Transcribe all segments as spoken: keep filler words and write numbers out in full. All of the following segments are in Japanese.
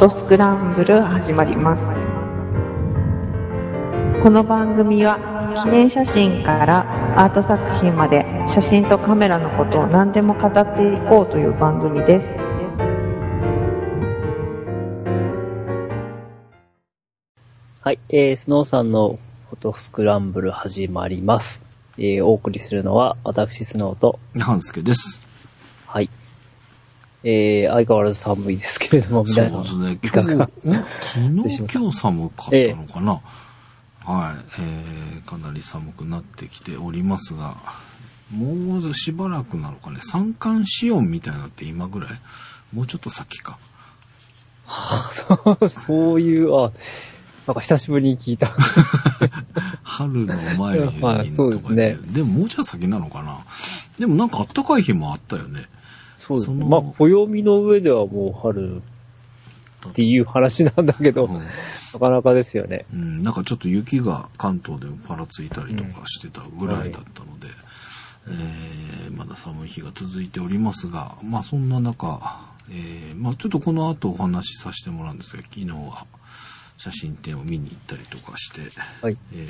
トスクランブル始まります。この番組は記念写真からアート作品まで写真とカメラのことを何でも語っていこうという番組です。 はい、えー、スノーさんのフォトスクランブル始まります。えー、お送りするのは私スノーと半助です。 はい。えー、相変わらず寒いですけれども、皆さん。 そうですね。今日、昨日、今日寒かったのかな、えー、はい、えー。かなり寒くなってきておりますが、もうしばらくなのかね。三寒四温みたいなのって今ぐらいもうちょっと先か。 はあ、そう、そういう、あ、なんか久しぶりに聞いた。 春の前にとか、 はい、そうですね。 でももうちょっと先なのかな。でもなんか暖かい日もあったよね。 そうですね。まあ、暦の上ではもう春っていう話なんだけど、うん、なかなかですよね。 うん、なんかちょっと雪が関東でもパラついたりとかしてたぐらいだったので、うん、はい、えー、まだ寒い日が続いておりますが、まあそんな中、えー、まあちょっとこの後お話しさせてもらうんですが、昨日は写真展を見に行ったりとかして、はい、え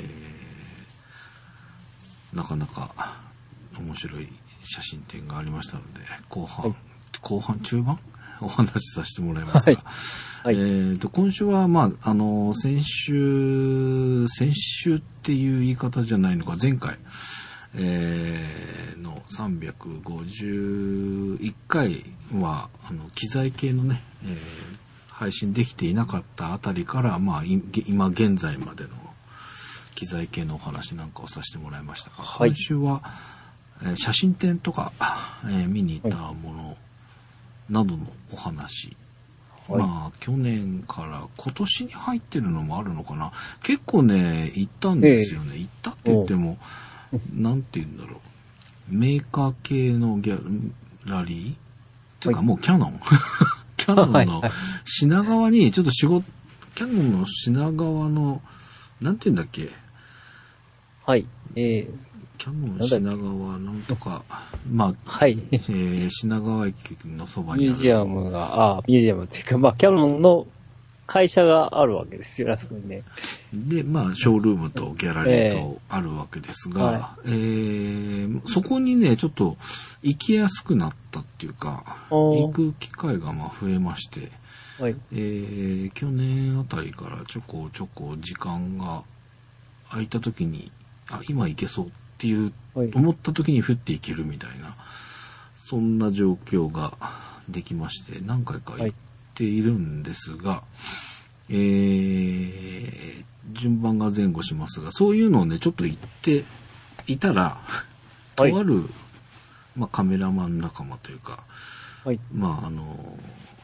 ー、なかなか面白い写真展がありましたので、後半、はい、後半中盤お話しさせてもらいますが、はいはい、えーと、今週は、まあ、あの、先週、先週っていう言い方じゃないのか、前回、えー、のさんびゃくごじゅういっかいは、あの、機材系のね、えー、配信できていなかったあたりから、まあ、今現在までの機材系のお話なんかをさせてもらいましたが、はい、今週は、写真展とか、えー、見に行ったものなどのお話、はい、まあ去年から今年に入ってるのもあるのかな。結構ね行ったんですよね、えー、行ったって言ってもなんて言うんだろう、メーカー系のギャラリーっていうか、もうキャノンキャノンの品川にちょっと仕事、キャノンの品川のなんて言うんだっけ、 はいえーキャノン品川なんとか、まあ、 はい。 えー、品川駅のそばにある。 ミュージアムが、ああ、ミュージアムっていうか、まあ、キャノンの会社があるわけですよ、あそこにね。 で、まあ、ショールームとギャラリーとあるわけですが、はい、えー、そこにね、ちょっと行きやすくなったっていうか、行く機会がまあ増えまして、はい、えー、去年あたりからちょこちょこ時間が空いた時に、あ、今行けそうっていう、はい、思った時に降っていけるみたいな、そんな状況ができまして何回か行っているんですが、はい、えー、順番が前後しますが、そういうのをねちょっと行っていたら、はい、とある、まあ、カメラマン仲間というか、はい、まああの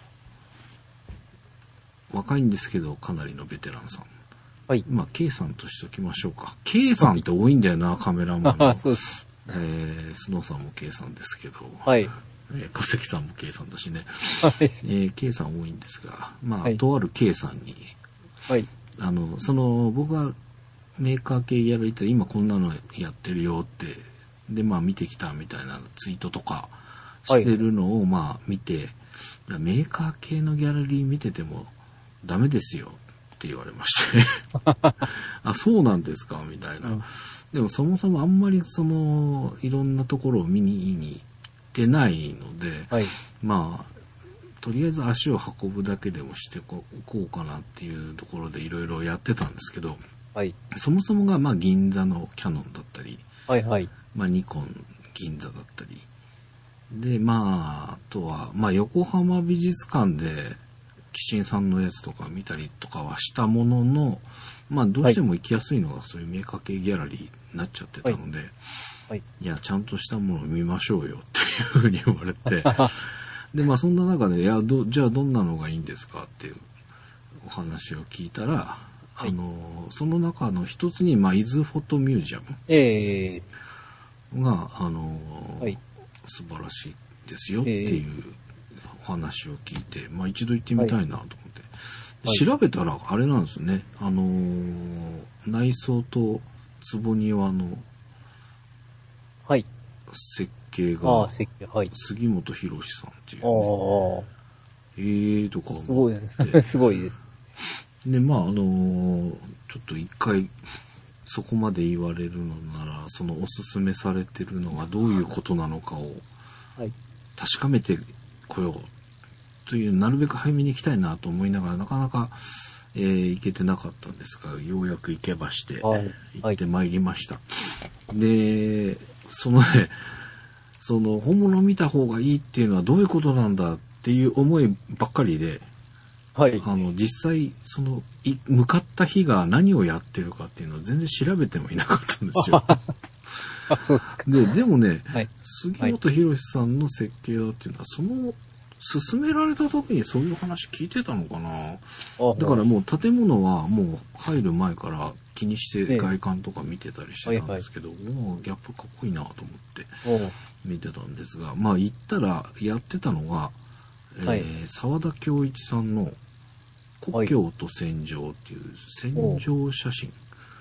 若いんですけどかなりのベテランさん、はい、まあ K さんとしておきましょうか。K さんって多いんだよな、カメラマンの。そうです。えー、スノーさんも K さんですけど、はい。えー、小関さんも K さんだしね。はい。えー、K さん多いんですが、まあ、はい、とある K さんに、はい。あの、その、僕がメーカー系やられて、今こんなのやってるよって、で、まあ見てきたみたいなツイートとかしてるのを、まあ見て、はい、メーカー系のギャラリー見ててもダメですよ。って言われましてあ、そうなんですかみたいな、うん、でもそもそもあんまりそのいろんなところを見に行ってないので、はい、まあとりあえず足を運ぶだけでもしてこうかなっていうところでいろいろやってたんですけど、はい、そもそもがまあ銀座のキャノンだったり、はいはい、まあニコン銀座だったりで、まああとはまあ横浜美術館でキシンさんのやつとか見たりとかはしたものの、まあどうしても行きやすいのがそういうメーカー系ギャラリーになっちゃってたので、はいはい、いやちゃんとしたものを見ましょうよっていうふうに言われてでまあそんな中でいやどじゃあどんなのがいいんですかっていうお話を聞いたら、はい、あのその中の一つに、まあ、伊豆フォトミュージアムが、えー、あの、はい、素晴らしいですよっていう、えーお話を聞いて、まあ一度行ってみたいなと思って、はい、調べたらあれなんですね、あのー、内装と坪庭の設計が杉本博さんっていう、ね、はい、 えーとかすごいです。すごいです。 で、まあ、あのー、ちょっと一回、そこまで言われるのなら、そのおすすめされてるのがどういうことなのかを、確かめてこようという、なるべく早めに行きたいなと思いながら、なかなか、えー、行けてなかったんですが、ようやく行けまして、はい、行ってまいりました。はい、で、そのね、その本物を見た方がいいっていうのはどういうことなんだっていう思いばっかりで、はい、あの実際そのい向かった日が何をやってるかっていうのを全然調べてもいなかったんですよ。 あ、そうですか。 で、でもね、はい、杉本博さんの設計だっていうのは、その勧められた時にそういう話聞いてたのかな。だからもう建物はもう入る前から気にして外観とか見てたりしてたんですけど、ええ、もうギャップかっこいいなと思って見てたんですが、まあ行ったらやってたのが、はい、えー、沢田恭一さんの故郷と戦場っていう戦場写真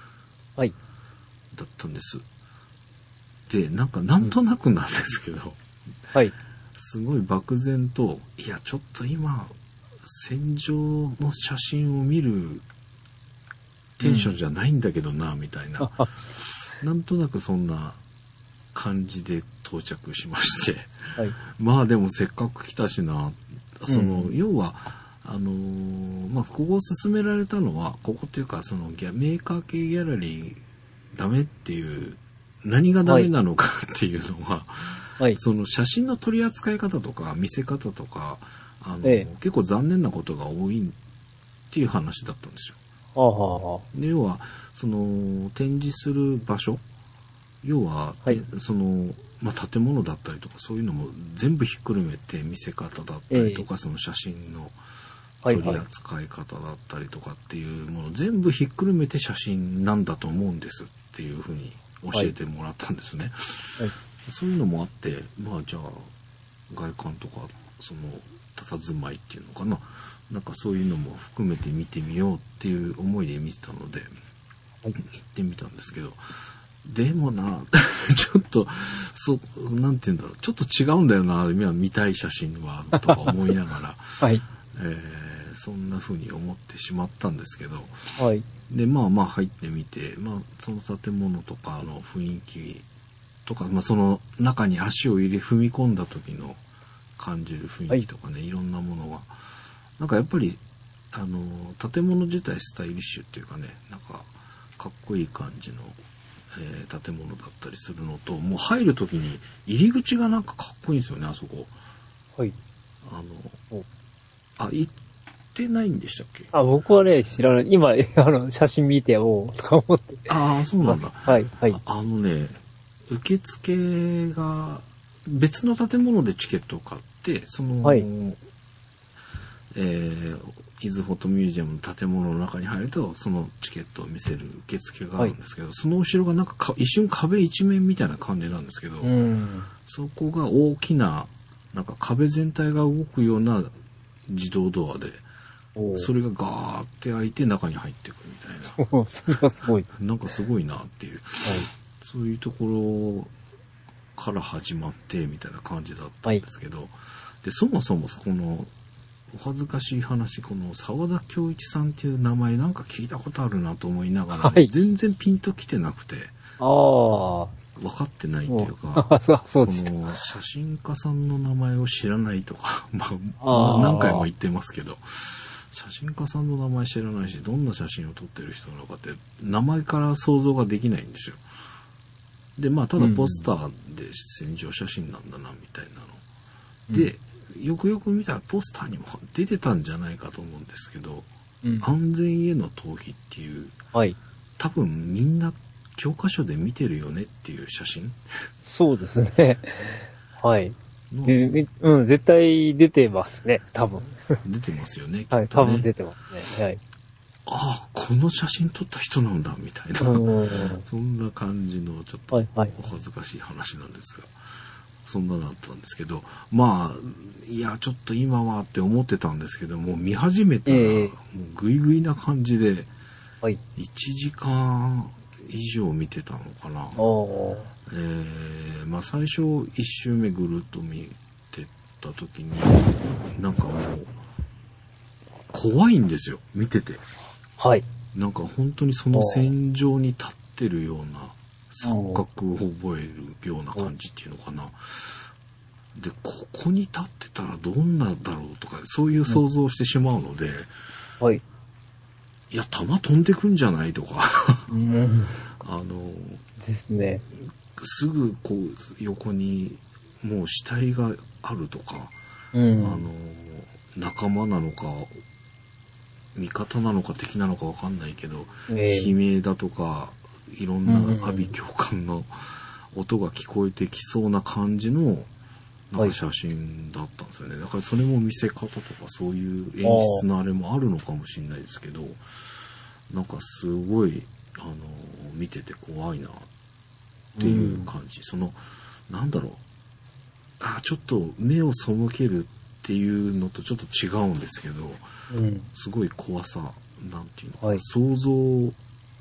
だったんです。で、なんかなんとなくなんですけど、うん、はい。すごい漠然と、いや、ちょっと今、戦場の写真を見るテンションじゃないんだけどな、うん、みたいな。なんとなくそんな感じで到着しまして。はい、まあでもせっかく来たしな、その、うん、要は、あのー、まあ、ここを勧められたのは、ここっていうか、そのギャ、メーカー系ギャラリーダメっていう、何がダメなのかっていうのは、はい、その写真の取り扱い方とか見せ方とかあの、ええ、結構残念なことが多いっていう話だったんですよ。はあはあ、で要はその展示する場所、要は、はい、そのまあ、建物だったりとかそういうのも全部ひっくるめて見せ方だったりとか、ええ、その写真の取り扱い方だったりとかっていうものを全部ひっくるめて写真なんだと思うんですっていうふうに教えてもらったんですね。はいはい、そういうのもあって、まあじゃあ外観とかその佇まいっていうのかな、なんかそういうのも含めて見てみようっていう思いで見てたので、行ってみたんですけど、でもなちょっとそうなんて言うんだろう、ちょっと違うんだよな今見たい写真はとか思いながら、はいえー、そんな風に思ってしまったんですけど、はい、でまあまあ入ってみて、まあその建物とかの雰囲気とか、まあ、その中に足を入れ踏み込んだ時の感じる雰囲気とかね、はい、いろんなものがなんかやっぱりあの建物自体スタイリッシュっていうかね、なんかかっこいい感じの、えー、建物だったりするのと、もう入る時に入り口がなんかかっこいいんですよね、あそこ。はい。あのあ行ってないんでしたっけ？ あ、僕はね知らない。今あの写真見ておとか思って。 ああ、そうなんだ。 はいはい。 あ、あのね。受付が別の建物でチケットを買ってその、はいえー、伊豆フォトミュージアムの建物の中に入るとそのチケットを見せる受付があるんですけど、はい、その後ろがなんかか一瞬壁一面みたいな感じなんですけど、うん、そこが大きななんか壁全体が動くような自動ドアでそれがガーって開いて中に入ってくるみたいな。 それがすごい。 なんかすごいなっていう。はい、そういうところから始まってみたいな感じだったんですけど、はい、でそもそもこのお恥ずかしい話、この沢田恭一さんっていう名前なんか聞いたことあるなと思いながら、はい、全然ピンときてなくて、あ分かってないっていうか、そうそうこの写真家さんの名前を知らないとか、まあ、あ何回も言ってますけど、写真家さんの名前知らないし、どんな写真を撮ってる人なのかって名前から想像ができないんですよ。でまあただポスターで戦場写真なんだなみたいなの、うん、でよくよく見たらポスターにも出てたんじゃないかと思うんですけど、うん、安全への逃避っていう、はい、多分みんな教科書で見てるよねっていう写真。 そうですね。はい。でうん、絶対出てますね、多分。 出てますよね、きっとね。はい、多分出てますね。はい。 ああ、この写真撮った人なんだみたいな、そんな感じのちょっとお恥ずかしい話なんですが、そんなだったんですけど、まあいやちょっと今はって思ってたんですけども、見始めたらもうグイグイな感じでいちじかん以上見てたのかな。えー、まあ最初いち周目ぐるっと見てた時になんかもう怖いんですよ、見てて。 はい。 なんか本当にその戦場に立ってるような錯覚を覚えるような感じっていうのかな。で、ここに立ってたらどんなだろうとか、そういう想像をしてしまうので、 うん、はい。 いや、弾飛んでくんじゃないとか、うん、あの、 ですね。 すぐこう横にもう死体があるとか、うん、あの、仲間なのか、味方なのか敵なのかわかんないけど、えー、悲鳴だとか、いろんな阿鼻叫喚の音が聞こえてきそうな感じの、なんか写真だったんですよね。だからそれも見せ方とかそういう演出のあれもあるのかもしれないですけど、なんかすごい、あの、見てて怖いなっていう感じ。うん、その、なんだろう。あ、ちょっと目を背けるっていうのとちょっと違うんですけど、うん、すごい怖さ、なんていうのかな、はい、想像を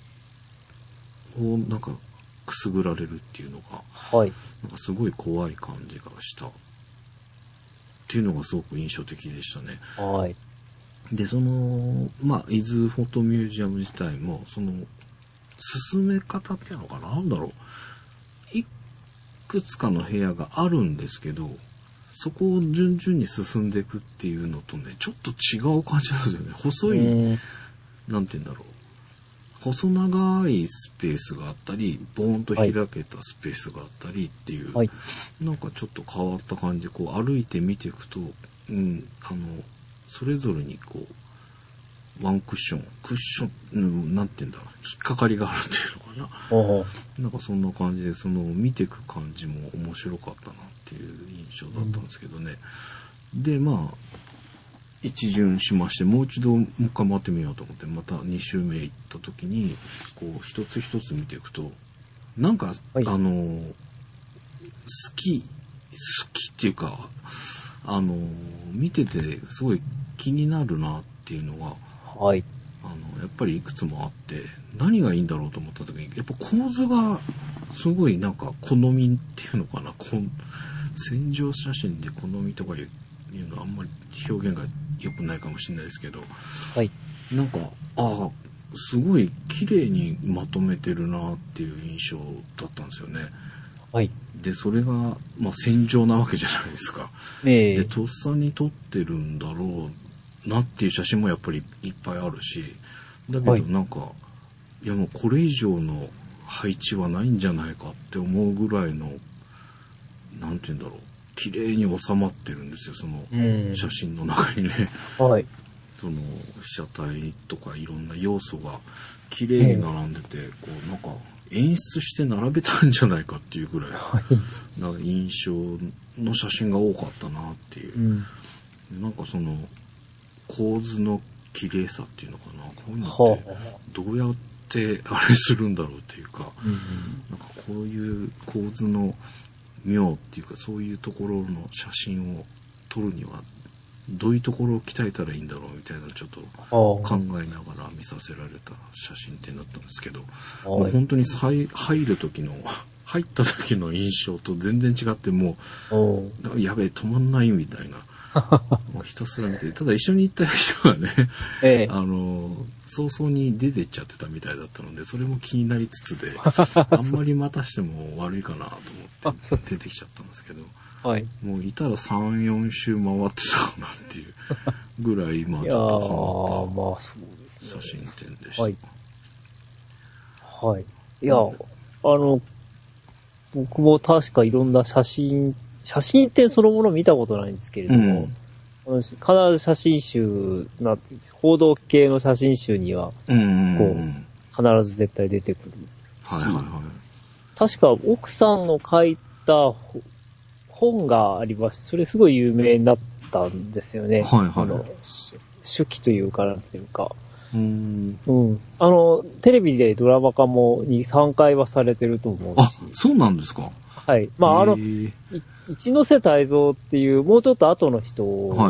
なんかくすぐられるっていうのが、はい、なんかすごい怖い感じがしたっていうのがすごく印象的でしたね。はい、で、その、まあ、伊豆フォトミュージアム自体も、その、進め方っていうのかな、なんだろう。いくつかの部屋があるんですけど、そこを順々に進んでいくっていうのとね、ちょっと違う感じなんですよね。細い、なんて言うんだろう。細長いスペースがあったり、ボーンと開けたスペースがあったりっていう、はい、なんかちょっと変わった感じで、こう歩いて見ていくと、うん、あの、それぞれにこう、ワンクッション、クッション、うん、なんて言うんだろう、引っかかりがあるっていうのかな。なんかそんな感じで、その見ていく感じも面白かったなっていう印象だったんですけどね。うん、で、まあ、一巡しまして、もう一度もう一回回ってみようと思って、また二周目行った時に、こう、一つ一つ見ていくと、なんか、はい、あの、好き、好きっていうか、あの、見ててすごい気になるなっていうのが、はい、あの、やっぱりいくつもあって、何がいいんだろうと思った時に、やっぱ構図がすごいなんか好みっていうのかな、こん戦場写真で好みとかいういうのはあんまり表現が良くないかもしれないですけど、はい、なんか、ああ、すごい綺麗にまとめてるなっていう印象だったんですよね。はい。で、それが、まあ、戦場なわけじゃないですか。えー、で、とっさに撮ってるんだろうなっていう写真もやっぱりいっぱいあるし、だけどなんか、はい、いやもうこれ以上の配置はないんじゃないかって思うぐらいの、なんて言うんだろう。綺麗に収まってるんですよ、その写真の中にね。はい。その被写体とかいろんな要素が綺麗に並んでて、こうなんか演出して並べたんじゃないかっていうぐらい、はい、なんか印象の写真が多かったなっていう。うん、なんかその構図の綺麗さっていうのかな、こういうのってどうやってあれするんだろうっていうか、うん、なんかこういう構図の妙っていうかそういうところの写真を撮るにはどういうところを鍛えたらいいんだろうみたいなちょっと考えながら見させられた写真展だったんですけど、もう本当に入る時の入った時の印象と全然違って、もうやべえ止まんないみたいなもうひたすら見て、ただ一緒に行った人がね、ええ、あの早々に出てっちゃってたみたいだったので、それも気になりつつであんまり待たしても悪いかなと思って出てきちゃったんですけど、はい、もういたらさん、よん周回ってたかなっていうぐらい、まあちょっとハマった写真展でした。はい。 はい。いや、うん、あの、僕も確かいろんな写真、写真展そのもの見たことないんですけれども、うん、必ず写真集な、報道系の写真集には、うんうんうん、こう、必ず絶対出てくるし、はいはいはい、確か奥さんの書いた本がありまして、それすごい有名になったんですよね。はいはい、あの手記というかなんていうか、うん、うん、あのテレビでドラマ化もに、さんかいはされてると思うし。 あ、そうなんですか。 はい。まああの一ノ瀬泰造っていうもうちょっと後の人の、はい、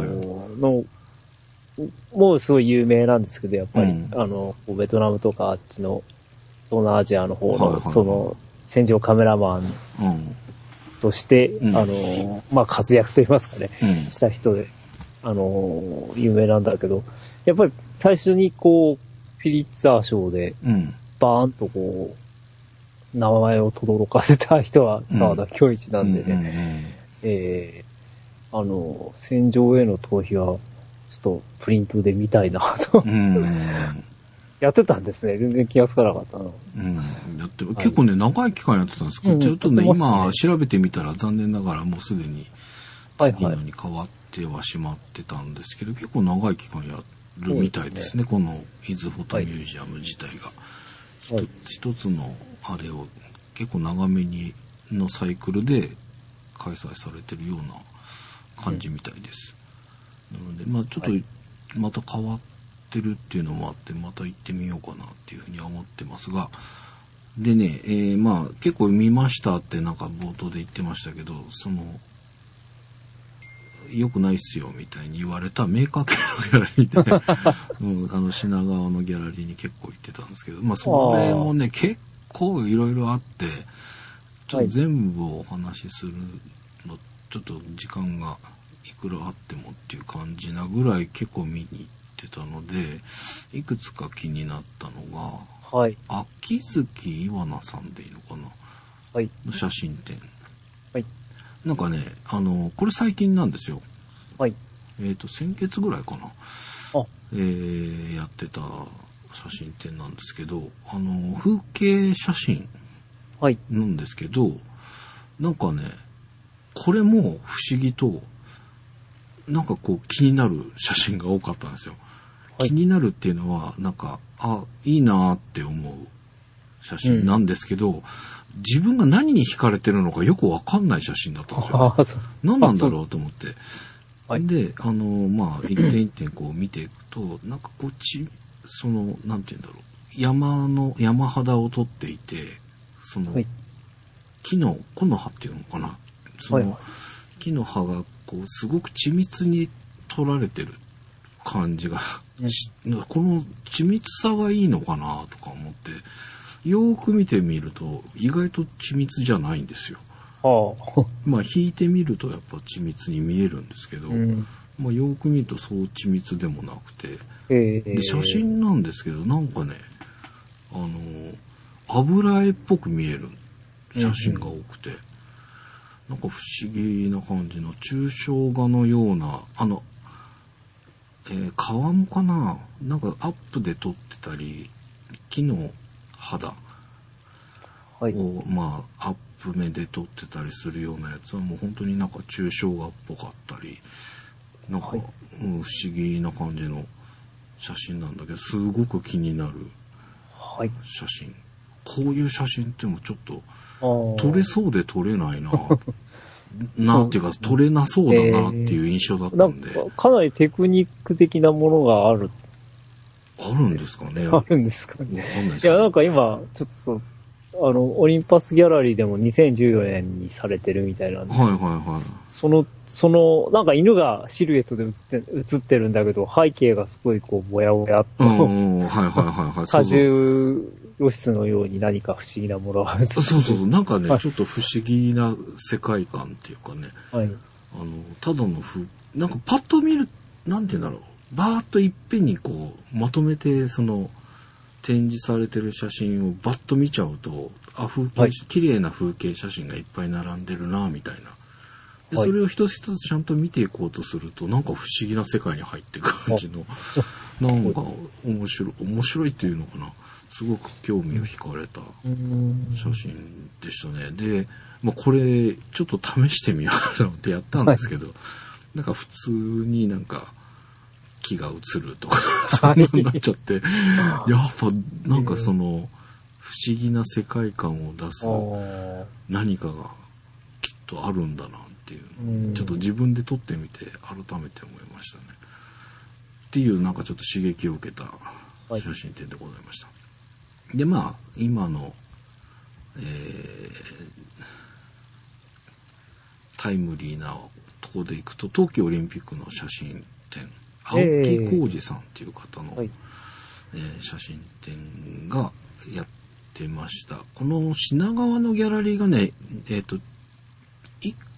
もうすごい有名なんですけど、やっぱり、うん、あのベトナムとかあっちの東南アジアの方の、はいはいはい、その戦場カメラマンとして、うん、あのまあ活躍と言いますかね、うん、した人で。 あの、有名なんだけど、やっぱり最初にこう、ピリッツァー賞で、バーンとこう、名前を轟かせた人は沢田恭一なんでね、えー、あの、戦場への逃避は、ちょっとプリントで見たいなと。やってたんですね。全然気がつかなかったな。 うん。やって、はい、結構ね、長い期間やってたんですけど、うん、ちょっとね、今調べてみたら残念ながらもうすでに次のに変わってはしまってたんですけど、はいはい、結構長い期間やるみたいですね。この伊豆フォトミュージアム自体が。はい、一つのあれを結構長めにのサイクルで開催されてるような感じみたいです。うん、なので、まあちょっとまた変わって、ってるっていうのもあってまた行ってみようかなっていうふうには思ってますが、でね、えー、まあ結構見ましたってなんか冒頭で言ってましたけど、その良くないっすよみたいに言われたメーカー系のギャラリーで、うん、あの品川のギャラリーに結構行ってたんですけど、まあそれもね結構いろいろあって、ちょっと全部お話しするのちょっと時間がいくらあってもっていう感じなぐらい結構見に行っててたので、いくつか気になったのが、はい、秋月岩名さんでいいのかな、はい、の写真展、はい、なんかね、あのこれ最近なんですよ。はい、えっと先月ぐらいかな、あ、えー、やってた写真展なんですけど、あの風景写真なんですけど、はい、なんかね、これも不思議となんかこう気になる写真が多かったんですよ。気になるっていうのはなんか、あ、いいなって思う写真なんですけど、うん、自分が何に惹かれてるのかよくわかんない写真だったんですよ、ね。何なんだろうと思って。はい、で、あのまあ一点一点こう見ていくと、なんかこうちそのなんていうんだろう、山の山肌を撮っていて、その、はい、木の木の葉っていうのかな、その、はい、木の葉がこうすごく緻密に撮られてる感じが、うん、この緻密さがいいのかなとか思ってよーく見てみると意外と緻密じゃないんですよ。はあ、まあ引いてみるとやっぱ緻密に見えるんですけど、うん、まあ、よーく見るとそう緻密でもなくて、えー、で写真なんですけどなんかね、あの油絵っぽく見える写真が多くて、うん、なんか不思議な感じの抽象画のような、あの、えー、川もかな、なんかアップで撮ってたり、木の肌を、はい、まあアップ目で撮ってたりするようなやつはもう本当になんか抽象画っぽかったり、なんか、はい、うん、不思議な感じの写真なんだけど、すごく気になる写真。はい、こういう写真ってもちょっと撮れそうで撮れないな。なんていうか撮れなそうだなっていう印象だったんで、えー、なんか、かなりテクニック的なものがある。 あるんですかね。 あるんですかね。わかんないですけど。いやなんか今ちょっとそう、あのオリンパスギャラリーでもにせんじゅうよねんにされてるみたいなんです。はいはいはい。そのそのなんか犬がシルエットで写って写ってるんだけど背景がすごいこうぼやぼやっと、うん、はいはいはいはい。果汁露出のように何か不思議なものが映ってる。 そうそうなんかね、はい、ちょっと不思議な世界観っていうかね。はい。あのただのふなんかパッと見るなんていうんだろう。バーッといっぺんにこうまとめてその展示されてる写真をバッと見ちゃうと、あ、風景、はい、綺麗な風景写真がいっぱい並んでるなみたいな。でそれを一つ一つちゃんと見ていこうとすると、なんか不思議な世界に入っていく感じの、なんか面白い面白いっていうのかな、すごく興味を惹かれた写真でしたね。で、まあ、これちょっと試してみようと思ってやったんですけど、はい、なんか普通になんか木が映るとかそんなになっちゃってやっぱなんかその不思議な世界観を出す何かがきっとあるんだなっていう、ちょっと自分で撮ってみて改めて思いましたねっていう、なんかちょっと刺激を受けた写真展でございました。でまあ今の、えー、タイムリーなところでいくと冬季オリンピックの写真展、青木浩二さんっていう方の、えーはいえー、写真展がやってました。この品川のギャラリーがね、えっといっ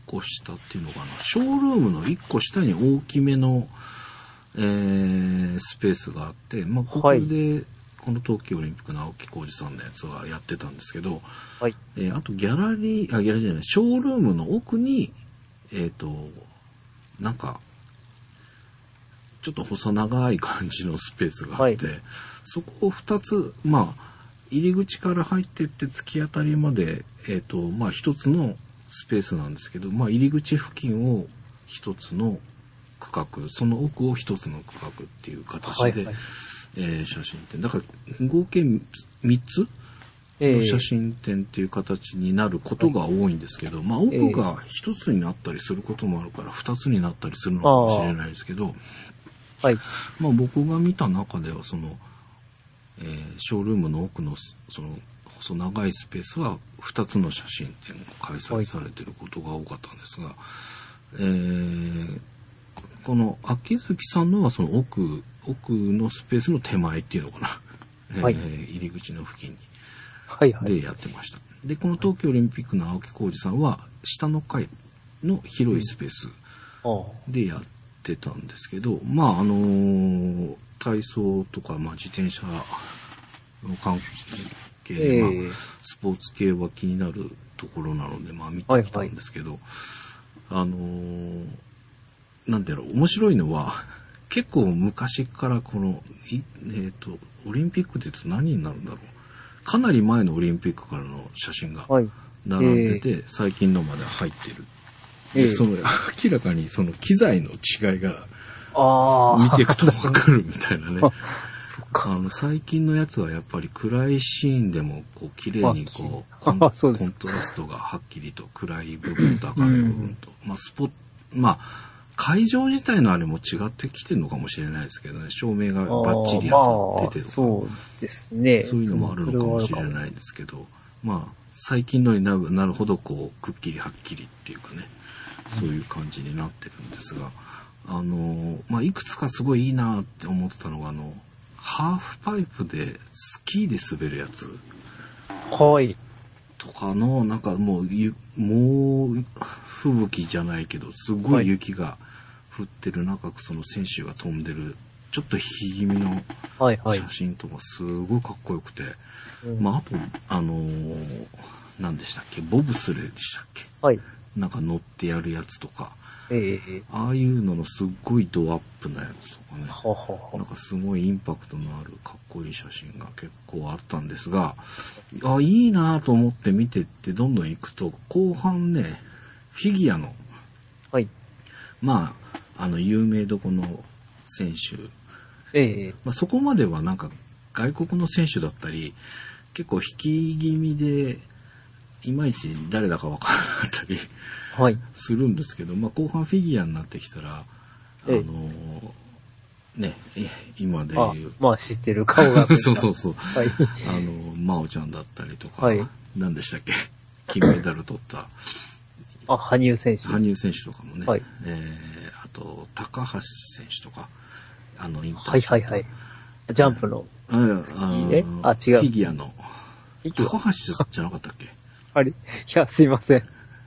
個下っていうのかな、ショールームのいっこ下に大きめの、えー、スペースがあって、まあ、ここで、はい、この冬季オリンピックの青木浩二さんのやつはやってたんですけど、はい、えー、あとギャラリー、あ、ギャラリーじゃない、ショールームの奥に、えっと、なんか、ちょっと細長い感じのスペースがあって、はい、そこをふたつ、まあ、入り口から入っていって突き当たりまで、えっと、まあ、一つのスペースなんですけど、まあ、入り口付近を一つの区画、その奥を一つの区画っていう形で、はいはい、えー、写真展。だから、合計みっつの写真展っていう形になることが多いんですけど、えー、まあ、奥が一つになったりすることもあるから、二つになったりするのかもしれないですけど、はい、まあ、僕が見た中では、その、えー、ショールームの奥のその細長いスペースはふたつの写真展が開催されていることが多かったんですが、はい、えー、この秋月さんのはその奥奥のスペースの手前っていうのかな、はい、えー、入り口の付近に、はいはい、でやってました。でこの東京オリンピックの青木浩二さんは下の階の広いスペースでやってたんですけど、まああのー体操とか、まあ、自転車の関係、えーまあ、スポーツ系は気になるところなので、まあ、見てきたんですけど、はいはい、あのー、なんだろう、面白いのは、結構昔からこの、えっと、オリンピックで言うと何になるんだろう。かなり前のオリンピックからの写真が並んでて、はい、えー、最近のまで入ってる。で、えー、その、明らかにその機材の違いが、あ見ていくとわかるみたいなね。あの最近のやつはやっぱり暗いシーンでもこう綺麗にこうコン、コントラストがはっきりと暗い部分と明るい部分と、まあスポまあ会場自体のあれも違ってきてるのかもしれないですけどね、照明がバッチリ当たっててとか、 そうですね。 そういうのもあるのかもしれないですけど、まあ最近のになる、なるほどこうくっきりはっきりっていうかね、そういう感じになってるんですが。あのまあ、いくつかすごいいいなって思ってたのが、あの、ハーフパイプでスキーで滑るやつ。 はい。 とかの、なんかもう、ゆもう、吹雪じゃないけど、すごい雪が降ってる中、その選手が飛んでる、ちょっと引き気味の写真とか、すごいかっこよくて。はいはい、まあ、あと、あのー、何でしたっけ、ボブスレーでしたっけ。はい。なんか乗ってやるやつとか。ええ、ああいうののすっごいドアップなやつとかね、はははなんかすごいインパクトのあるかっこいい写真が結構あったんですが、あ、いいなと思って見てってどんどん行くと、後半ね、フィギュアの、はい、まあ、あの有名どこの選手、ええ、まあ、そこまではなんか外国の選手だったり、結構引き気味でいまいち誰だか分からなかったりはい、するんですけど、まあ、後半フィギュアになってきたら、あのー、ね、今でいう。 まあ知ってる顔が。 そうそうそう。はい、あの、真央ちゃんだったりとか、はい、何でしたっけ、金メダル取った。 あ、羽生選手。 羽生選手とかもね。はい、えー、あと、高橋選手とか、あの、引退した。 はいはいはい。ジャンプの。 ああえあ、違う。 フィギュアの。高橋じゃなかったっけあれいや、すいません。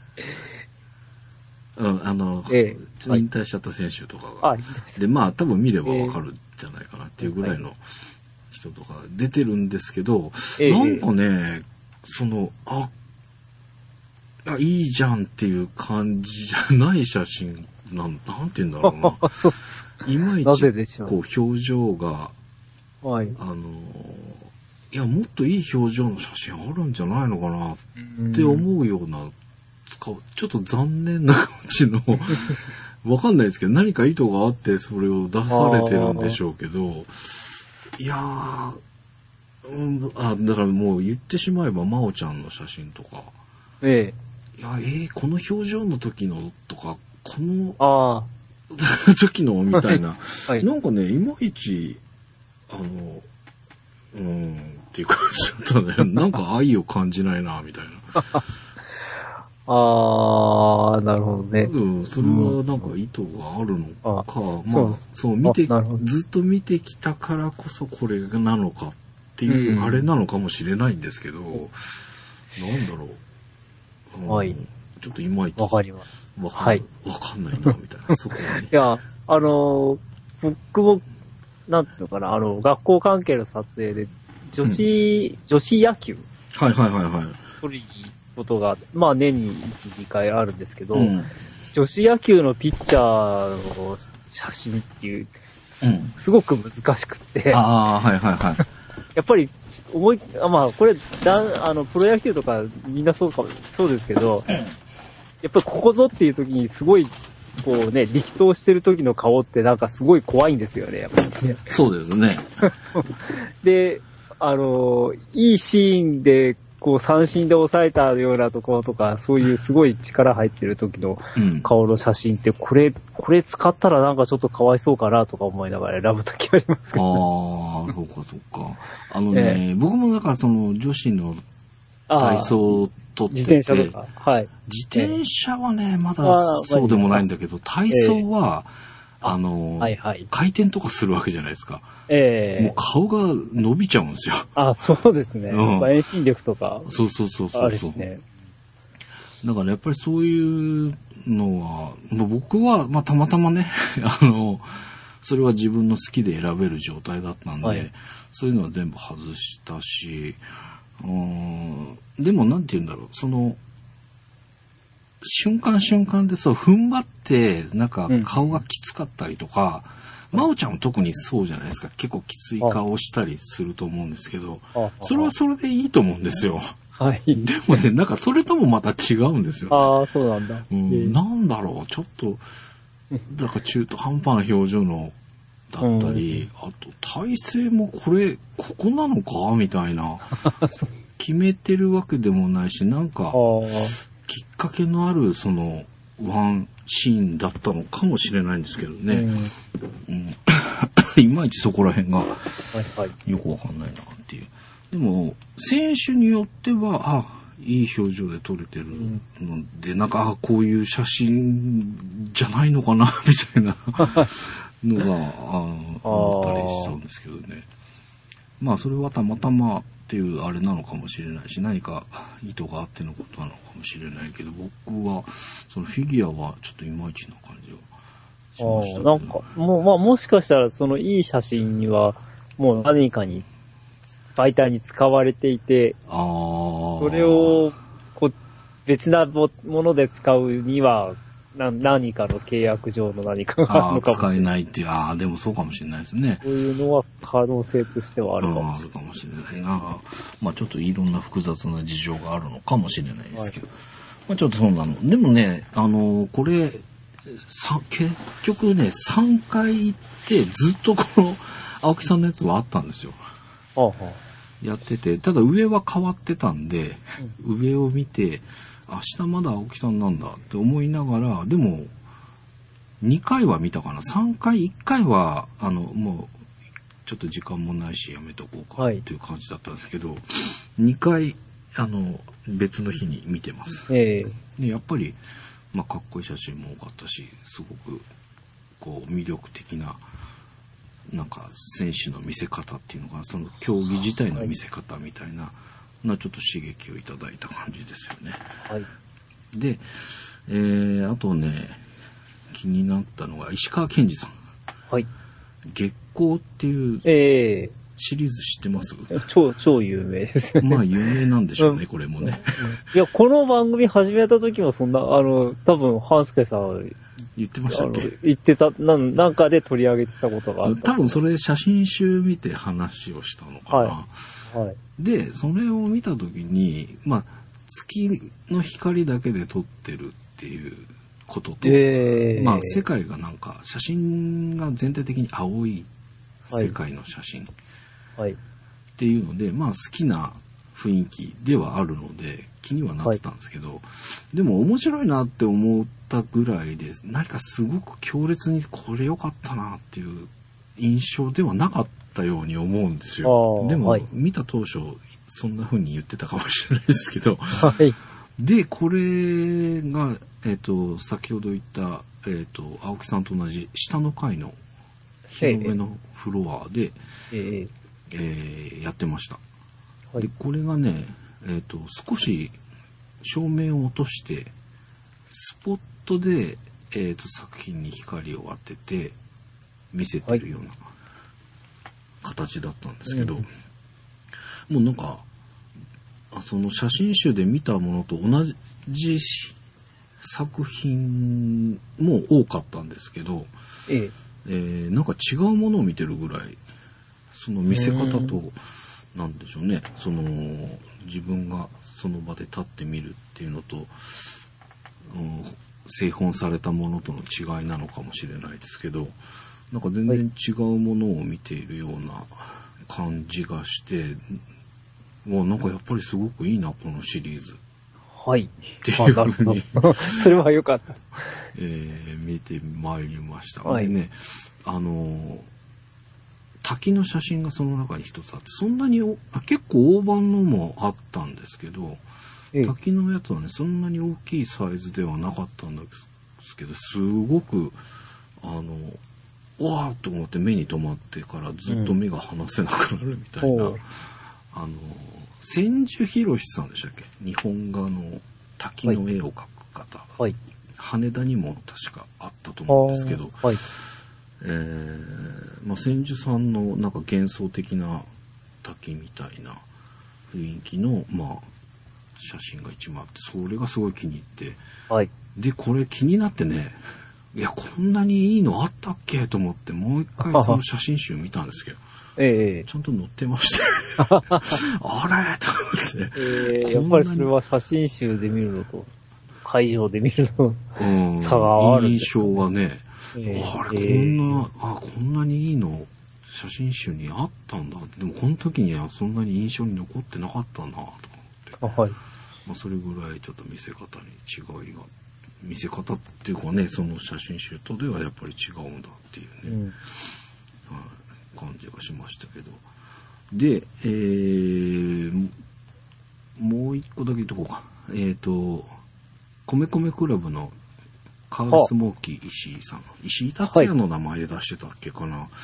うん、あの、ええ、引退しちゃった選手とかが、はい、でまあ多分見ればわかるんじゃないかなっていうぐらいの人とか出てるんですけど、ええ、なんかね、そのああいいじゃんっていう感じじゃない写真なんなんて言うんだろうな。いまいちこう表情が、はい、あのいやもっといい表情の写真あるんじゃないのかなって思うような。ちょっと残念な感じのわかんないですけど、何か意図があってそれを出されてるんでしょうけど、いやー、うん、あ、だからもう言ってしまえば真央ちゃんの写真とか、ええ、いや、えー、この表情の時のとか、このあ時のみたいな、はい、なんかね、いまいちあのうーんっていう感じだったね。なんか愛を感じないなみたいな。 ああ、なるほどね。 うん、それはなんか意図があるのか、うん、まあ、そう、見て、ずっと見てきたからこそこれなのかっていう、あれなのかもしれないんですけど、うん、なんだろう。うん、はい。 ちょっといまいち。 わかります。 わかんない。わかんないな、みたいな。そこはね。 いや、あの、僕も、なんていうのかな、あの、学校関係の撮影で、女子、うん、女子野球。 はいはいはいはい。 取りに行くことが、まあ年にいち、にかいあるんですけど、うん、女子野球のピッチャーの写真っていう、うん、すごく難しくって。 ああ、はいはいはい。 やっぱり、思い、あまあ、これ、だあの、プロ野球とかみんなそうかも、そうですけど、やっぱりここぞっていう時にすごい、こうね、力投してる時の顔ってなんかすごい怖いんですよね、やっぱりね。 そうですね。 で、あの、いいシーンで、こう三振で抑えたようなところとか、そういうすごい力入ってる時の顔の写真って、これ、これ使ったらなんかちょっとかわいそうかなとか思いながら選ぶ時ありますけど、 ね。ああ、そうかそうか。あのね、えー、僕もだからその女子の体操を撮ってて、 自転車とか、はい。 自転車はね、まだそうでもないんだけど、体操は、えー、あの、はいはい、回転とかするわけじゃないですか。ええー。もう顔が伸びちゃうんですよ。 あ、そうですね。うん、遠心力とか。 そうそうそうそう。あれですね。だからやっぱりそういうのは、まあ、僕は、まあ、たまたまね、あの、それは自分の好きで選べる状態だったんで、はい、そういうのは全部外したし、うーん、でもなんて言うんだろう、その、瞬間瞬間でそう、踏ん張って、なんか顔がきつかったりとか、うん、真央ちゃんも特にそうじゃないですか。結構きつい顔をしたりすると思うんですけど、それはそれでいいと思うんですよ。 はい。 でもね、なんかそれともまた違うんですよね。 ああ、そうなんだ。 うん、なんだろう、ちょっと、なんか中途半端な表情の、だったり、うん、あと体勢もこれ、ここなのかみたいな。決めてるわけでもないし、なんか、きっかけのある、その、ワンシーンだったのかもしれないんですけどね。うんうん、いまいちそこら辺が、よくわかんないなっていう。でも、選手によっては、あ、いい表情で撮れてるので、うん、なんか、あ、こういう写真じゃないのかな、みたいなのが、あ思ったりしたんですけどね。まあ、それはたまたまっていうあれなのかもしれないし、何か意図があってのことなのかもしれないけど、僕は、そのフィギュアはちょっといまいちな感じがしました、ね。 なんか、もう、まあ、もしかしたら、そのいい写真には、もう何かに、媒体に使われていて、あそれを、こう、別なもので使うには、な何かの契約上の何かがあるのかもしれない。 使えないっていう、ああ、でもそうかもしれないですね。 そういうのは可能性としてはあるかもしれない。あるかもしれないな。まあちょっといろんな複雑な事情があるのかもしれないですけど。はい、まあちょっとそうなの。でもね、あのー、これ、さ、結局ね、さんかい行ってずっとこの青木さんのやつはあったんですよ。はあはあ、やってて、ただ上は変わってたんで、うん、上を見て、明日まだ青木さんなんだって思いながら、でもにかいは見たかな、さんかい、いっかいはあのもうちょっと時間もないしやめとこうかっていう感じだったんですけど、はい、にかいあの別の日に見てます。えー、でやっぱり、まあ、かっこいい写真も多かったし、すごくこう魅力的ななんか選手の見せ方っていうのが、その競技自体の見せ方みたいな、なちょっと刺激をいただいた感じですよね。はい、で、えー、あとね気になったのが石川健二さん。はい。月光っていうシリーズ知ってます？ えー、超超有名ですね。 まあ有名なんでしょうね、これもね。 いやこの番組始めた時もそんなあの多分半助さん言ってましたっけ？ 言ってたなん、なんかで取り上げてたことがあった。 多分それ写真集見て話をしたのかな。はいはい、で、それを見たときに、まあ、月の光だけで撮ってるっていうことと、えー、まあ、世界がなんか、写真が全体的に青い世界の写真っていうので、はいはい、まあ、好きな雰囲気ではあるので、気にはなってたんですけど、はい、でも面白いなって思ったぐらいで、何かすごく強烈にこれ良かったなっていう印象ではなかったように思うんですよ。でも、はい、見た当初そんな風に言ってたかもしれないですけど、はい、でこれが、えーと、先ほど言った、えーと、青木さんと同じ下の階の広めのフロアで、えーえー、やってました。はい、でこれがね、えーと、少し照明を落としてスポットで、えーと、作品に光を当てて見せてるような形だったんですけど、はい、もうなんかその写真集で見たものと同じ作品も多かったんですけど、えええー、なんか違うものを見てるぐらいその見せ方となんでしょうね、その自分がその場で立ってみるっていうのと、うん、製本されたものとの違いなのかもしれないですけど、なんか全然違うものを見ているような感じがして、もうなんかやっぱりすごくいいなこのシリーズ。 はい。 っていうふうにそれは良かった。 えー、見てまいりました。はい、でね、あの滝の写真がその中に一つあって、そんなにあ結構大判のもあったんですけど、ええ、滝のやつはねそんなに大きいサイズではなかったんですけど、すごくあのわーっと思って目に留まってからずっと目が離せなくなるみたいな、うん、あの千住博さんでしたっけ、日本画の滝の絵を描く方、はい、羽田にも確かあったと思うんですけど、はい、えーまあ、千住さんのなんか幻想的な滝みたいな雰囲気の、まあ、写真が一枚あって、それがすごい気に入って、はい、でこれ気になってね、いやこんなにいいのあったっけと思ってもう一回その写真集見たんですけど、ええ、ちゃんと載ってましたあれと思って、 えー、やっぱりそれは写真集で見るのと会場で見るのの差があるんですかね。 印象がね、えー、あれこんな、えー、あこんなにいいの写真集にあったんだ。でもこの時にはそんなに印象に残ってなかったなと思って、あ、はい、まあ、それぐらいちょっと見せ方に違いが、見せ方っていうかね、その写真集とではやっぱり違うんだっていうね、うん、はい、感じがしましたけど、で、えー、もう一個だけ言っとこうか。えっ、ー、と米米クラブのカールスモーキー石井さん、石井達也の名前で出してたっけかな、はい、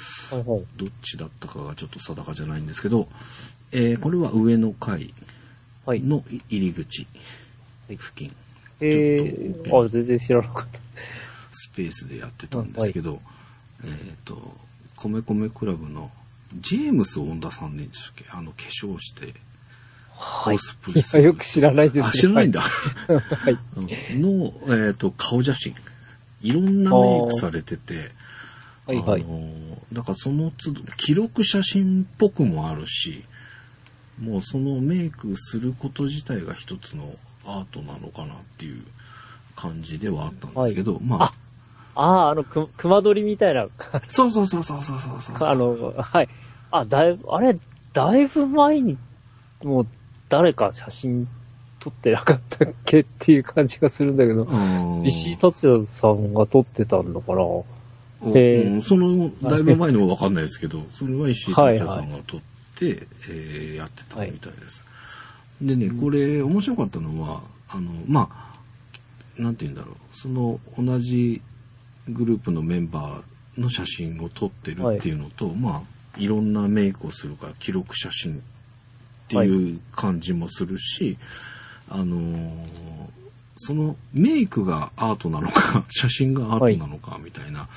どっちだったかがちょっと定かじゃないんですけど、えー、これは上の階の入り口付近、はい、 えー、あ、全然知らなかった。 スペースでやってたんですけど、はい、えっ、ー、と、米米クラブのジェームス恩田さんでしたっけ、あの化粧してコスプレする、 はい、よく知らないですね。 あ、知らないんだ。はい、の、えっ、ー、と顔写真、いろんなメイクされてて、あの、はいはい、だからその都度記録写真っぽくもあるし、もうそのメイクすること自体が一つのアートなのかなっていう感じではあったんですけど、はい、まあ、 ああ、あのく熊取りみたいな。 そうそうそうそうそうそうそう。 あの、はい。あ、だいぶ、あれ、だいぶ前に、もう誰か写真撮ってなかったっけっていう感じがするんだけど、石井達也さんが撮ってたのかな。 えー、その、だいぶ前のはわかんないですけど、それは石井達也さんが撮って、はいはい、えー、やってたみたいです。はい、でね、これ面白かったのは、あの、まあ、なんて言うんだろう、その同じグループのメンバーの写真を撮ってるっていうのと、はい、まあ、いろんなメイクをするから記録写真っていう感じもするし、はい、あのー、そのメイクがアートなのか、写真がアートなのかみたいな、はい、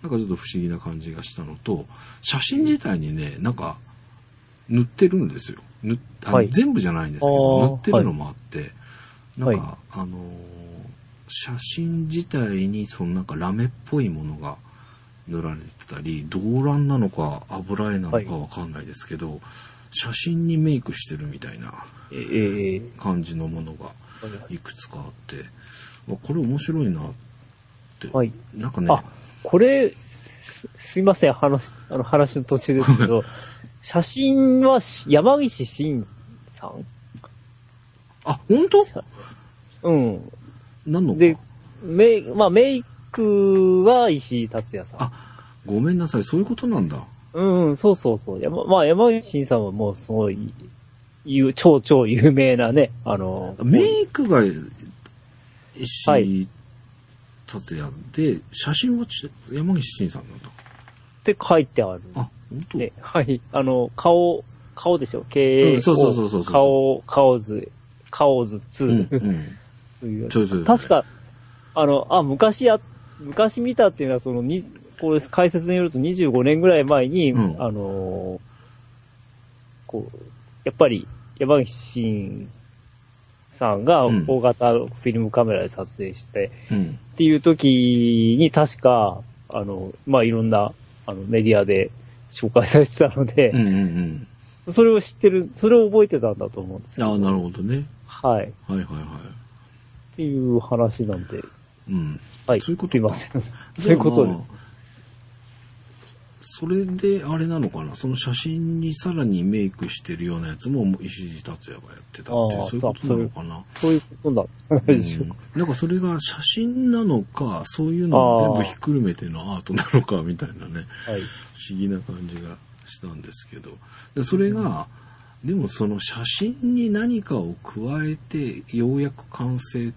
なんかちょっと不思議な感じがしたのと、写真自体にね、なんか塗ってるんですよ。塗あ、はい、全部じゃないんですけど、塗ってるのもあって、はい、なんか、はい、あのー、写真自体にそのなんかラメっぽいものが塗られてたり、動乱なのか油絵なのかわかんないですけど、はい、写真にメイクしてるみたいな感じのものがいくつかあって、これ面白いなって、はい、なんかね、 あ、これ す, すいません、話あの話の途中ですけど写真は山岸慎さん、 あ、本当？ うん。 何のかで、メイ、まあ、メイクは石井達也さん。 あ、ごめんなさい、そういうことなんだ。 うん、そうそうそう。やま、まあ、山口慎さんはもうすごい、超超有名なね、あの。 メイクが石井達也で、はい、写真は山口慎さんなんだ。 って書いてある。 あ、本当？ ね、はい。あの、顔、顔でしょ、経営、うん、 そうそうそうそうそう。 顔、顔図、顔図に。うんうん、そういう確か、 あの、あ、昔や、昔見たっていうのは、その、に、これ解説によるとにじゅうごねんぐらい前に、うん、あのー、こう、やっぱり山岸慎さんが大型フィルムカメラで撮影して、うん、っていう時に確か、あの、まあ、いろんな、あの、メディアで紹介されてたので、うんうんうん、それを知ってる、それを覚えてたんだと思うんですけど。 ああ、なるほどね。 はい。 はいはいはい。 っていう話なんで。 うん。 はい。 そういうことすいません。そういうことです。 それで、あれなのかな、その写真にさらにメイクしてるようなやつも石地達也がやってたっていう、そういうことなのかな。 そういうことなんでしょうか。 なんかそれが写真なのか、そういうのを全部ひっくるめてのアートなのかみたいなね、はい、不思議な感じがしたんですけど。でそれが、うん、でもその写真に何かを加えて、ようやく完成って、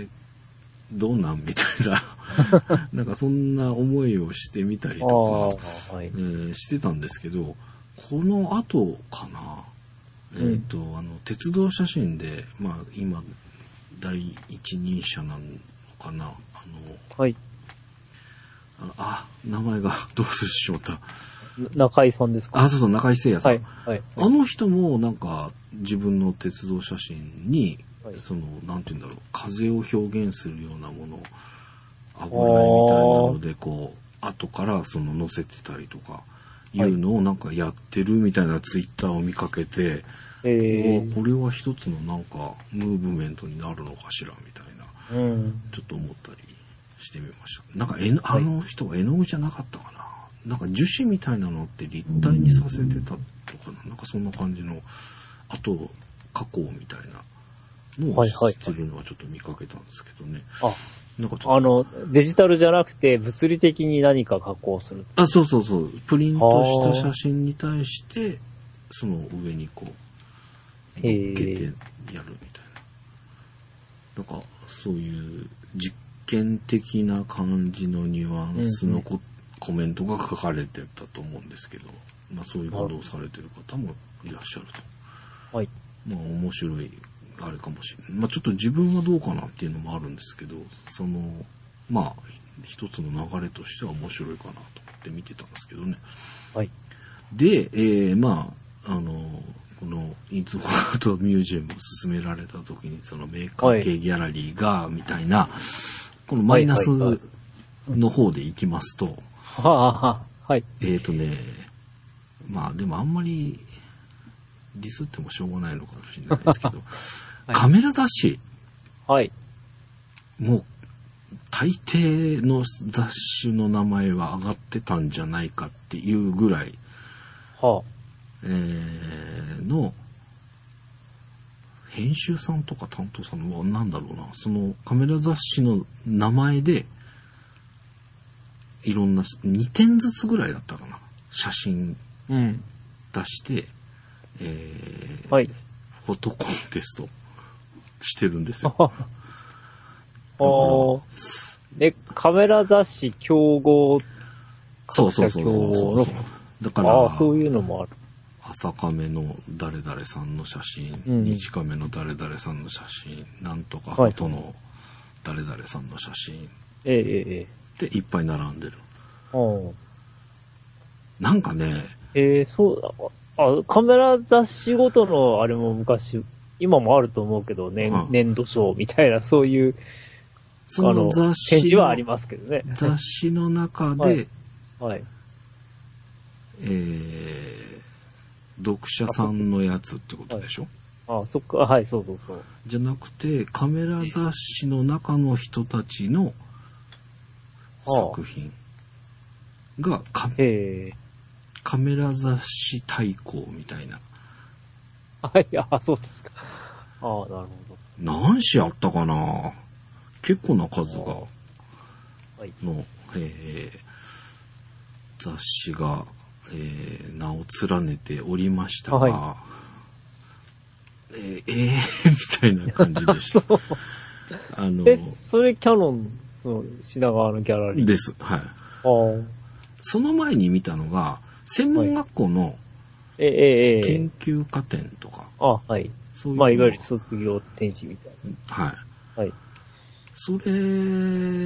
どうなんみたいななんかそんな思いをしてみたりとか、はいえー、してたんですけど、この後かな、うん、えっとあの鉄道写真でまあ今第一人者なのかな、あの、 はい、 あ, あ名前がどうするしまった中井さんですか。 あそうそう中井誠也さん、はいはい、 あの人もなんか自分の鉄道写真にそのなんていうんだろう、風を表現するようなものを油絵みたいなのでこう後からその載せてたりとかいうのをなんかやってるみたいなツイッターを見かけて、はい、これは一つのなんかムーブメントになるのかしらみたいな、うん、ちょっと思ったりしてみました。なんか絵あの人は絵の具じゃなかったかな、なんか樹脂みたいなのって立体にさせてたとかな、なんかそんな感じのあと加工みたいなのをしてるのはちょっと見かけたんですけどね。 はいはいはい、あ、なんかあの、デジタルじゃなくて物理的に何か加工する。 あ、そうそうそう。プリントした写真に対して、その上にこう、乗っけてやるみたいな。なんか、そういう実験的な感じのニュアンスのこ、うんうん、コメントが書かれてたと思うんですけど、まあそういうことをされてる方もいらっしゃると。はい。まあ面白い。あれかもしれない。まあちょっと自分はどうかなっていうのもあるんですけど、その、まあ、一つの流れとしては面白いかなと思って見てたんですけどね。 はい。 で、えー、まあ、あの、このインズフォートミュージアムを進められた時に、そのメーカー系ギャラリーが、みたいな、このマイナスの方でいきますと、 はあはあ、はい。 えっとね、まあでもあんまりディスってもしょうがないのかもしれないですけど、はい、カメラ雑誌。 はい。 もう、大抵の雑誌の名前は上がってたんじゃないかっていうぐらい、 はあ、 えー、の、編集さんとか担当さんの、なんだろうな、そのカメラ雑誌の名前で、いろんな、にてんずつぐらいだったかな、写真出して、うんえーはい、 フォトコンテストしてるんですよ。 ああ。で、カメラ雑誌競合、 そうそうそうそうそう。だから、 あそういうのもある。 朝カメの誰々さんの写真、うん、日カメの誰々さんの写真、なんとかフォトの誰々さんの写真、 ええええでいっぱい並んでる。 あなんかね、 えー、そうだ。あ、カメラ雑誌ごとのあれも昔、今もあると思うけど、年、うん、年度賞みたいな、そういう、 その雑誌の、 展示はありますけどね。 雑誌の中で、はい。 はい、 えー、読者さんのやつってことでしょ？ ああ、そっか、はい、そうそうそう。 じゃなくて、カメラ雑誌の中の人たちの作品がカメ、カメラ雑誌対抗みたいな。 はい、あ、そうですか。ああ、なるほど。 何誌あったかな？結構な数が、の、えー、雑誌が、えー、名を連ねておりましたが、はい、えー、えー、みたいな感じでした。あのえ、それキャノンの品川のギャラリーです。はい。 あその前に見たのが、専門学校の研究家展とか、 あ、はい。そういうまあ、いわゆる卒業展示みたいな。はい。 はい。 それ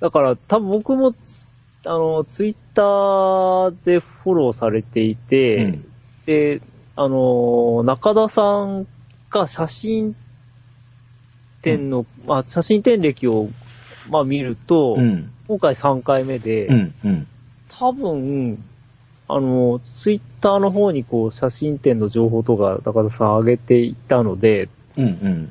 だから多分僕も、あの、ツイッターでフォローされていて、うん、で、あの、中田さんが写真展の、うん、まあ、写真展歴を、まあ見ると、うん、今回さんかいめで、うんうん、多分、あの、ツイッターの方にこう、写真展の情報とか中田さん上げていたので、うんうん、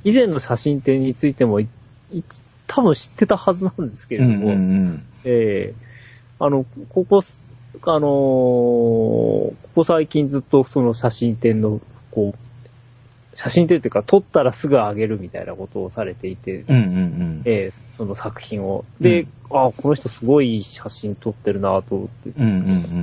以前の写真展についても、多分知ってたはずなんですけれども、うんうんうん、えー、あの、ここ、あのー、ここ最近ずっとその写真展の、こう、写真展というか撮ったらすぐ上げるみたいなことをされていて、うんうんうんえー、その作品を。で、うん、あこの人すごい写真撮ってるなと思って、うんうんうん、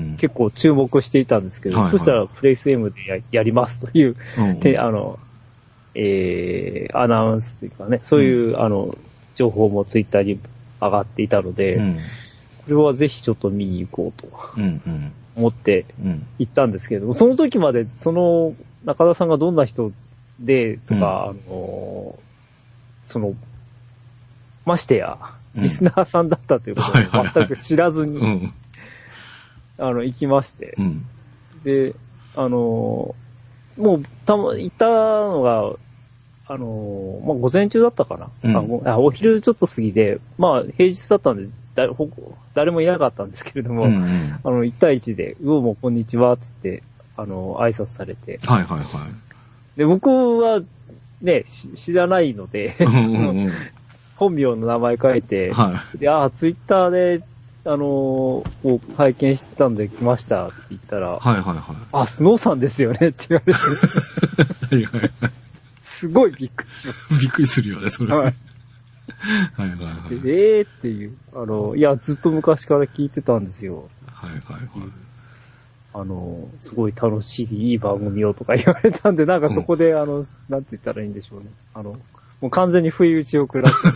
結構注目していたんですけど、はいはい、そしたらプレイス M で や, やりますという、うんうん、で、あの、えー、アナウンスというかね、そういう、うん、あの、情報もツイッターに上がっていたので、うん、これはぜひちょっと見に行こうと思って行ったんですけど、その時までその中田さんがどんな人でとか、うん、あの、その、ましてや、リスナーさんだったということを全く知らずに、うん、あの、行きまして、うん、で、あの、もう、たま、行ったのが、あの、まあ、午前中だったかな、うん、あ。お昼ちょっと過ぎで、まあ、平日だったんで、誰、誰もいなかったんですけれども、うんうん、あの、いち対いちで、うおもこんにちは、つって、あの、挨拶されて。 はいはいはい。 で、僕は、ね、知らないので、本名の名前書いて、はい、で、ああ、ツイッターで、あのー、を拝見してたんで来ましたって言ったら、はいはいはい。あ、スノーさんですよねって言われて。はいはいはい。すごいびっくりします。 びっくりするよね、それ。はい。はいはいはい。 ええー、っていう、あの、いや、ずっと昔から聞いてたんですよ。 はいはいはい。 あの、すごい楽しい、いい番組をとか言われたんで、なんかそこで、うん、あの、なんて言ったらいいんでしょうね。あの、もう完全に不意打ちを食らって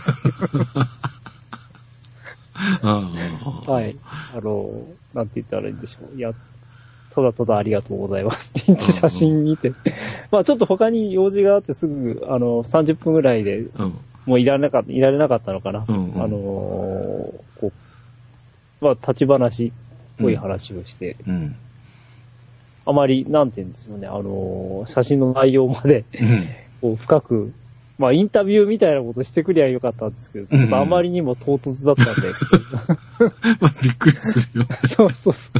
はい。あの、なんて言ったらいいんでしょう。いや、ただただありがとうございますって言って写真見て。まあちょっと他に用事があってすぐ、あの、さんじゅっぷんぐらいで、うん、もういられなかった、いられなかったのかな。うんうん、あのー、こう、まあ立ち話っぽい話をして、うんうんあまり、なんて言うんですよね、あのー、写真の内容まで、うん、こう深く、まあインタビューみたいなことしてくりゃよかったんですけど、ちょっとあまりにも唐突だったんで。 まあびっくりするよ。 そうそうそう。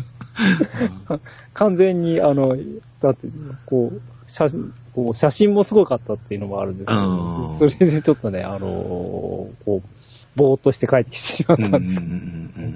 完全に、あの、だって、こう、写真、こう写真もすごかったっていうのもあるんですけど、それでちょっとね、あのー、こう、ぼーっとして帰ってきてしまったんです。うんうんうん、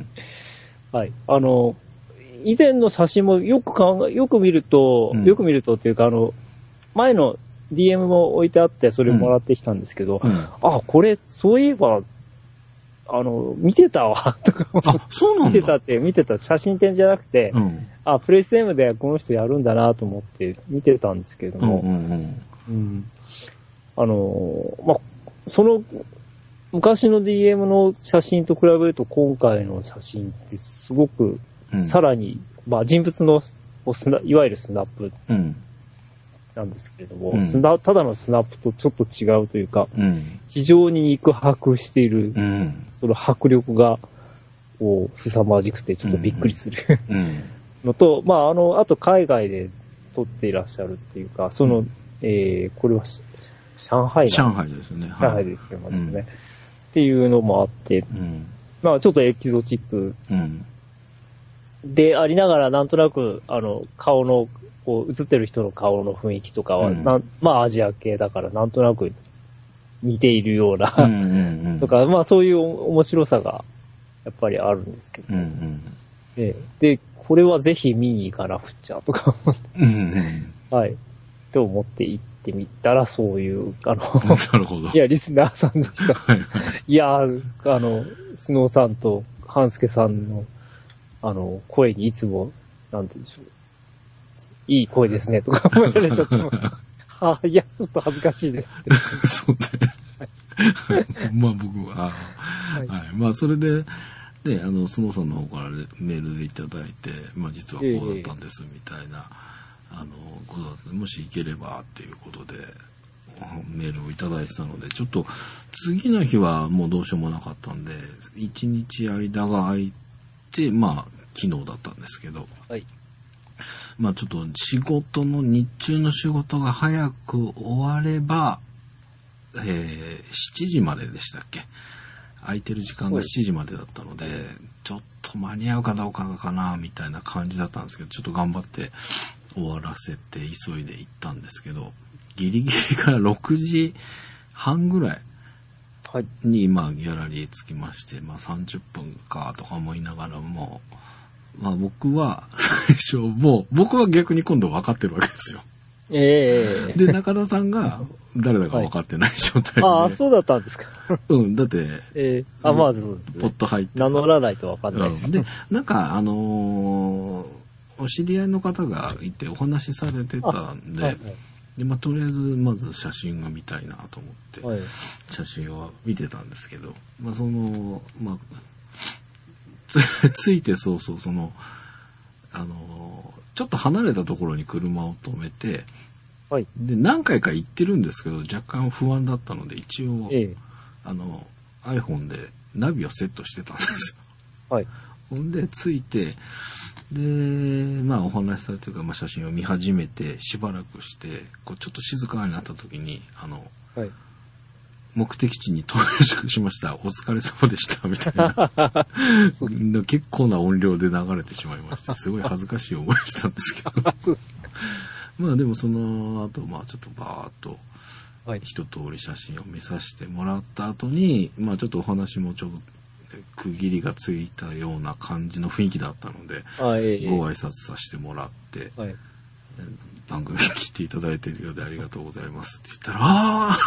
はい。あのー、以前の写真もよく考え、よく見ると、うん、よく見るとっていうか、あの、前の ディーエム も置いてあって、それもらってきたんですけど、うんうん、あ、これ、そういえば、あの、見てたわ、とか。 あ、そうなんだ。 見てたって、見てた、写真展じゃなくて、うん、あ、プレイス M でこの人やるんだなと思って見てたんですけれども、うんうんうんうん、あの、ま、その、昔の ディーエム の写真と比べると今回の写真ってすごく、うん、さらに、まあ人物のスナ、いわゆるスナップなんですけれども、うん、スナただのスナップとちょっと違うというか、うん、非常に肉薄している、うん、その迫力が、こう、凄まじくてちょっとびっくりする、うんうん、のと、まああの、あと海外で撮っていらっしゃるっていうか、その、うん、えー、これは上海上海ですよね。 上海ですよね、はいうん。っていうのもあって、うん、まあちょっとエキゾチック、うんでありながら、なんとなく、あの、顔の、こう、映ってる人の顔の雰囲気とかは、うん、なんまあ、アジア系だから、なんとなく似ているような、うんうんうん、とか、まあ、そういう面白さが、やっぱりあるんですけど、うんうん、で、で、これはぜひ見に行かなくちゃ、とか、うんうん、はい、と思って行ってみたら、そういう、あの、 なるほど。 いや、リスナーさんでした。はいはい、いや、あの、スノーさんと、ハンスケさんの、あの、声にいつも、なんて言うんでしょう。いい声ですね、とか思われちゃっても、はあ、いや、ちょっと恥ずかしいですって。 そうね。はい、まあ僕は、はい、はい。まあそれで、ね、あの、スノーさんの方からメールでいただいて、まあ実はこうだったんです、みたいな、えー、あの、ことだったもし行ければっていうことで、 メールをいただいてたので、ちょっと次の日はもうどうしようもなかったんで、一日間が空いて、まあ昨日だったんですけど、はい、まあちょっと仕事の、日中の仕事が早く終われば、えー、しちじまででしたっけ？空いてる時間がしちじまでだったので、ちょっと間に合うかどうかかな、みたいな感じだったんですけど、ちょっと頑張って終わらせて急いで行ったんですけど、ギリギリからろくじはんぐらいに、まあギャラリー着きまして、まあさんじゅっぷんかとか思いながらも、まあ僕は最初もう、僕は逆に今度分かってるわけですよ。ええー。で、中田さんが誰だか分かってない状態で。 はい、ああ、そうだったんですか。 うん、だって、 ええー、あ、まあそうですね。 ポッと入って。 名乗らないと分かんないです。 で、なんか、あのー、お知り合いの方がいてお話しされてたんで、はいはい、で、まあ、とりあえず、まず写真が見たいなと思って、はい、写真を見てたんですけど、まあ、その、まあ、つ、ついてそうそう、その、あのー、ちょっと離れたところに車を止めて、はい、で、何回か行ってるんですけど、若干不安だったので、一応、ええ、あの、iPhone でナビをセットしてたんですよ。はい。ほんで、着いて、で、まあお話しされてるか、まあ写真を見始めて、しばらくして、こうちょっと静かになった時に、あの、はい、目的地に到着しました。お疲れ様でした。みたいな。結構な音量で流れてしまいまして、すごい恥ずかしい思いをしたんですけど。まあでもその後、まあちょっとバーっと、一通り写真を見させてもらった後に、まあちょっとお話もちょっと、区切りがついたような感じの雰囲気だったので、ええ、ご挨拶させてもらって、はい、番組聞いていただいているようでありがとうございますって言ったら、あ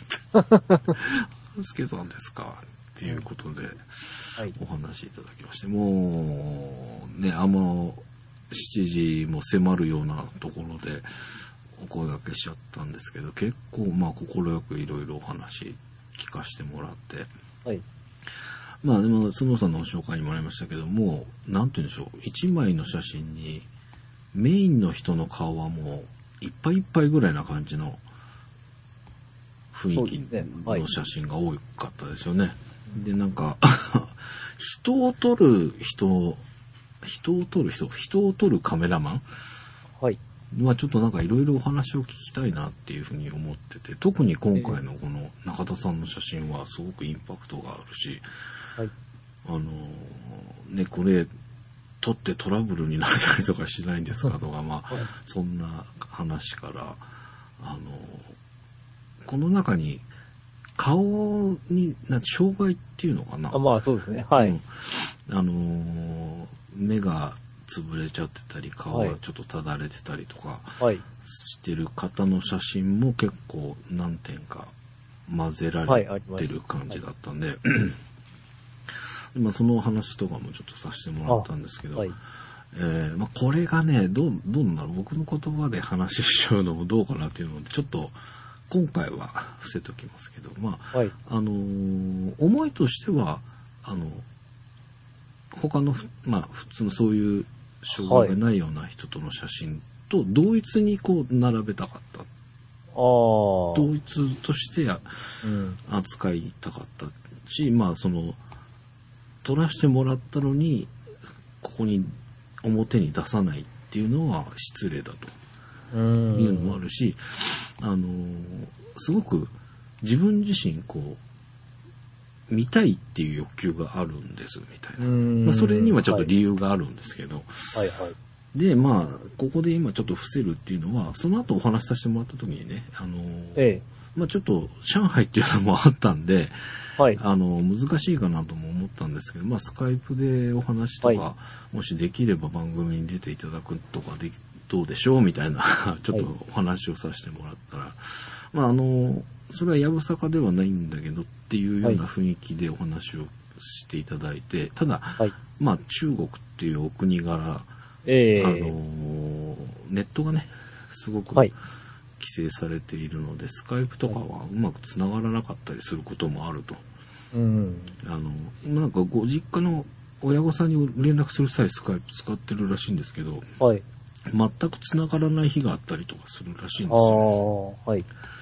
ーすけさんですかっていうことで、お話いただきまして、もうね、あのしちじも迫るようなところでお声掛けしちゃったんですけど、結構まあ快くいろいろお話聞かせてもらって、はい、まあでも、スノーさんのご紹介にもありましたけども、なんて言うんでしょう、一枚の写真にメインの人の顔はもういっぱいいっぱいぐらいな感じの雰囲気の写真が多かったですよね。で、なんか、人を撮る人、人を撮る人、人を撮るカメラマンはい。まあちょっとなんかいろいろお話を聞きたいなっていうふうに思ってて、特に今回のこの中田さんの写真はすごくインパクトがあるし、はい、あのー、ね、これ撮ってトラブルになったりとかしないんですかとか、まあ、はい、そんな話から、あのー、この中に顔になん障害っていうのかな。 あ、まあそうですね。はい。うん、 あのー、目が潰れちゃってたり、顔がちょっとただれてたりとかしてる方の写真も結構何点か混ぜられてる感じだったんで、はい、まあその話とかもちょっとさせてもらったんですけど、はい、えー、まあこれがね、どう、どうなんだろう、僕の言葉で話しちゃうのもどうかなっていうので、ちょっと今回は伏せときますけど、まあ、はい、あのー、思いとしては、あの、他の、まあ普通のそういう障害がないような人との写真と同一にこう並べたかった。同一として扱いたかったし、うん、まあその撮らせてもらったのにここに表に出さないっていうのは失礼だというのもあるし、あのすごく自分自身こう見たいっていう欲求があるんですみたいな、まあ、それにはちょっと理由があるんですけど、はいはいはい、でまあここで今ちょっと伏せるっていうのはその後お話しさせてもらった時にね、あの、ええ、まあちょっと上海っていうのもあったんで、はい、あの難しいかなとも思ったんですけど、まあスカイプでお話とか、はい、もしできれば番組に出ていただくとかでどうでしょうみたいなちょっとお話をさせてもらったら、はい、まああのそれはやぶさかではないんだけどっていうような雰囲気でお話をしていただいて、ただ、はい、まあ中国っていうお国柄、えー、あのネットがねすごく規制されているので、はい、スカイプとかはうまくつながらなかったりすることもあると、うん、あのなんかご実家の親御さんに連絡する際スカイプ使ってるらしいんですけど、はい、全くつながらない日があったりとかするらしいんですよ、ね。はい、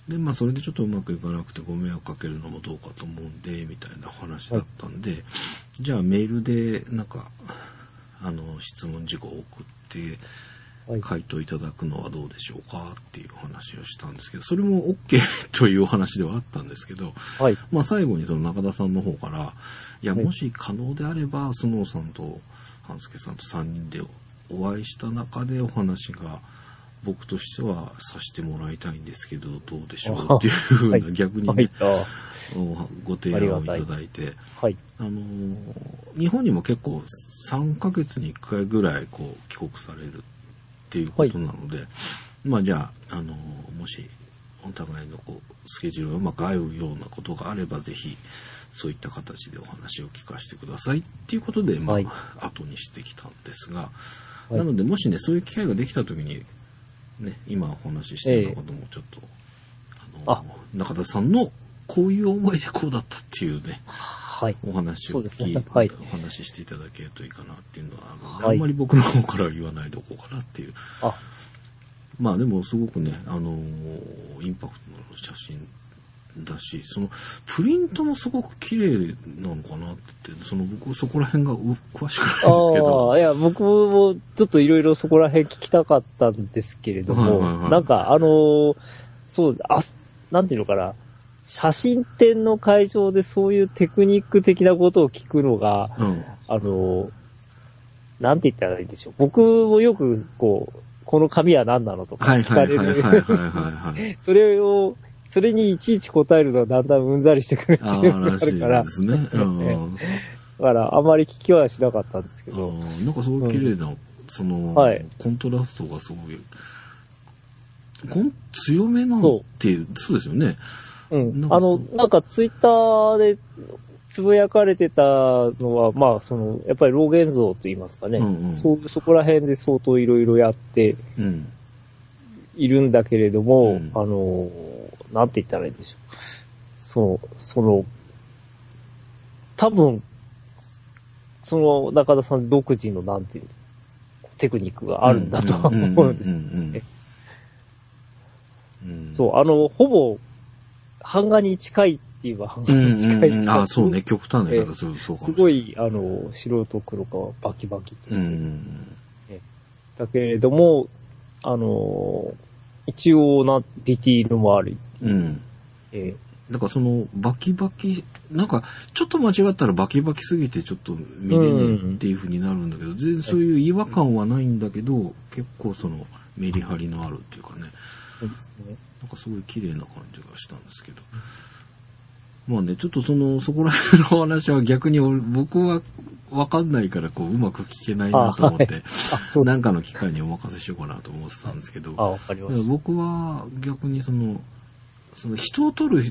で、まあ、それでちょっとうまくいかなくてご迷惑かけるのもどうかと思うんで、みたいな話だったんで、はい、じゃあメールで、なんか、あの、質問事項を送って、回答いただくのはどうでしょうかっていう話をしたんですけど、それも OK というお話ではあったんですけど、はい、まあ最後にその中田さんの方から、いや、もし可能であれば、スノーさんと半助さんとさんにんでお会いした中でお話が、僕としてはさせてもらいたいんですけど、どうでしょうっていうふうな、はい、逆にね、はい、ご提案をいただいて、はい、あの日本にも結構さんかげつにいっかいぐらいこう帰国されるっていうことなので、はい、まあじゃあ、あのもしお互いのこうスケジュールがうまく合うようなことがあれば、ぜひそういった形でお話を聞かせてくださいっていうことで、まあ、はい、後にしてきたんですが、はい、なのでもしね、そういう機会ができたときに、ね、今お話ししていることもちょっと、えー、あの中田さんのこういう思いでこうだったっていうね、はい、お話を聞い、ね、はい、お話ししていただけるといいかなっていうのはあるので、はい、あんまり僕の方からは言わないでおこうかなっていう。あ、まあでもすごくね、あのインパクトの写真だし、そのプリントもすごく綺麗なのかなって、その僕そこら辺が詳しくないですけど。 ああ、いや僕もちょっといろいろそこら辺聞きたかったんですけれども、はいはいはい、なんかあのー、そうあなんていうのかな、写真展の会場でそういうテクニック的なことを聞くのが、うん、あのー、なんて言ったらいいんでしょう。僕もよくこうこの紙は何なのとか聞かれる。それをそれにいちいち答えるのはだんだんうんざりしてくるっていうのがあるから。ですね。うん、だからあまり聞きはしなかったんですけど。 なんかすごい綺麗な、うん、その、はい、コントラストがすごい、強めなっていう、そうですよね。 うん。あの、なんかツイッターでつぶやかれてたのは、まあ、その、やっぱり老現像と言いますかね。うんうん、そ, そこら辺で相当いろいろやっているんだけれども、うん、あの、なんて言ったらいいんでしょう。そう、その、多分、その中田さん独自のなんていうテクニックがあるんだと思うんですね。そう、あの、ほぼ、版画に近いって言えば版画に近い、 うんうん。ああ、そうね、極端な言い方する、そうかもしれない。 すごい、あの、素人黒川バキバキとして、うん、だけれども、あの、一応な、ディティールもある。うん。 えー、だからその、バキバキ、なんか、ちょっと間違ったらバキバキすぎてちょっと見れねえっていう風になるんだけど、うん、全然そういう違和感はないんだけど、結構その、メリハリのあるっていうかね。そうですね。なんかすごい綺麗な感じがしたんですけど。うん、まあね、ちょっとその、そこら辺の話は逆に僕はわかんないから、こう、うまく聞けないなと思って、はい、なんかの機会にお任せしようかなと思ってたんですけど、 あ、わかりました。 僕は逆にその、その人を撮るって、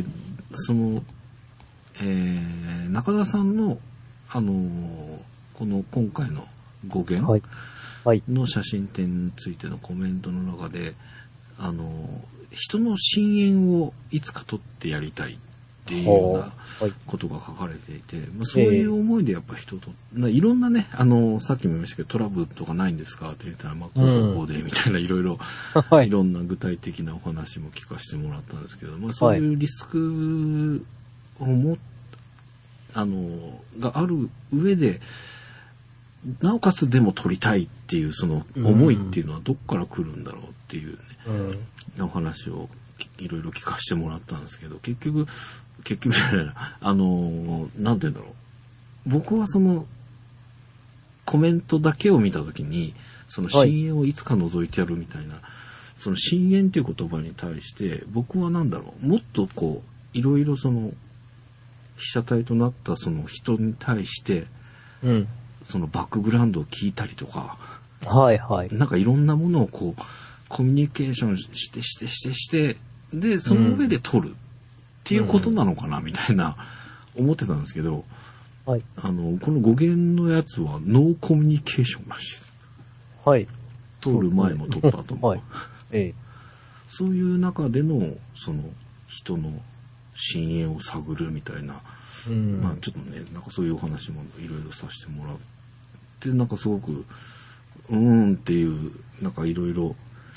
その、えー、中田さんの、あのー、この今回の語源の写真展についてのコメントの中で、あのー、人の深淵をいつか撮ってやりたいっていうようなことが書かれていて、まあ、そういう思いでやっぱ人と、いろんなね、あの、さっきも言いましたけど、トラブルとかないんですかって言ったら、まあ、こうこうで、みたいな、いろいろ、いろんな具体的なお話も聞かせてもらったんですけど、まあ、そういうリスクをも、あの、がある上で、なおかつでも撮りたいっていう、その思いっていうのはどっから来るんだろうっていうね、うん、お話をいろいろ聞かせてもらったんですけど、結局、結局じゃないな、あの、なんて言うんだろう。僕はその、コメントだけを見たときに、その深淵をいつか覗いてやるみたいな、はい、その深淵っていう言葉に対して、僕はなんだろう、もっとこう、いろいろその、被写体となったその人に対して、うん、そのバックグラウンドを聞いたりとか、 はいはい。 なんかいろんなものをこう、コミュニケーションしてしてしてして、で、その上で撮るっていうことなのかな、みたいな、思ってたんですけど、はい、あの、この語源のやつはノーコミュニケーションらしいです。 はい。 撮る前も撮った後も。はい。ええ。そういう中での、その、人の深淵を探るみたいな、うん、まあちょっとね、なんかそういうお話もいろいろさせてもらって、なんかすごく、うーんっていう、なんかいろいろ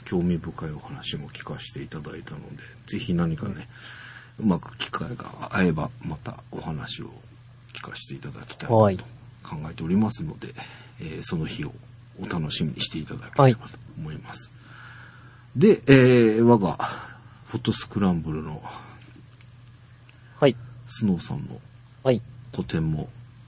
興味深いお話も聞かせていただいたので、ぜひ何かね、うまく機会が合えばまたお話を聞かせていただきたいと考えておりますので、えー、その日をお楽しみにしていただければと思います。はい、で、えー、我がフォトスクランブルのはい、 スノーさんの個展も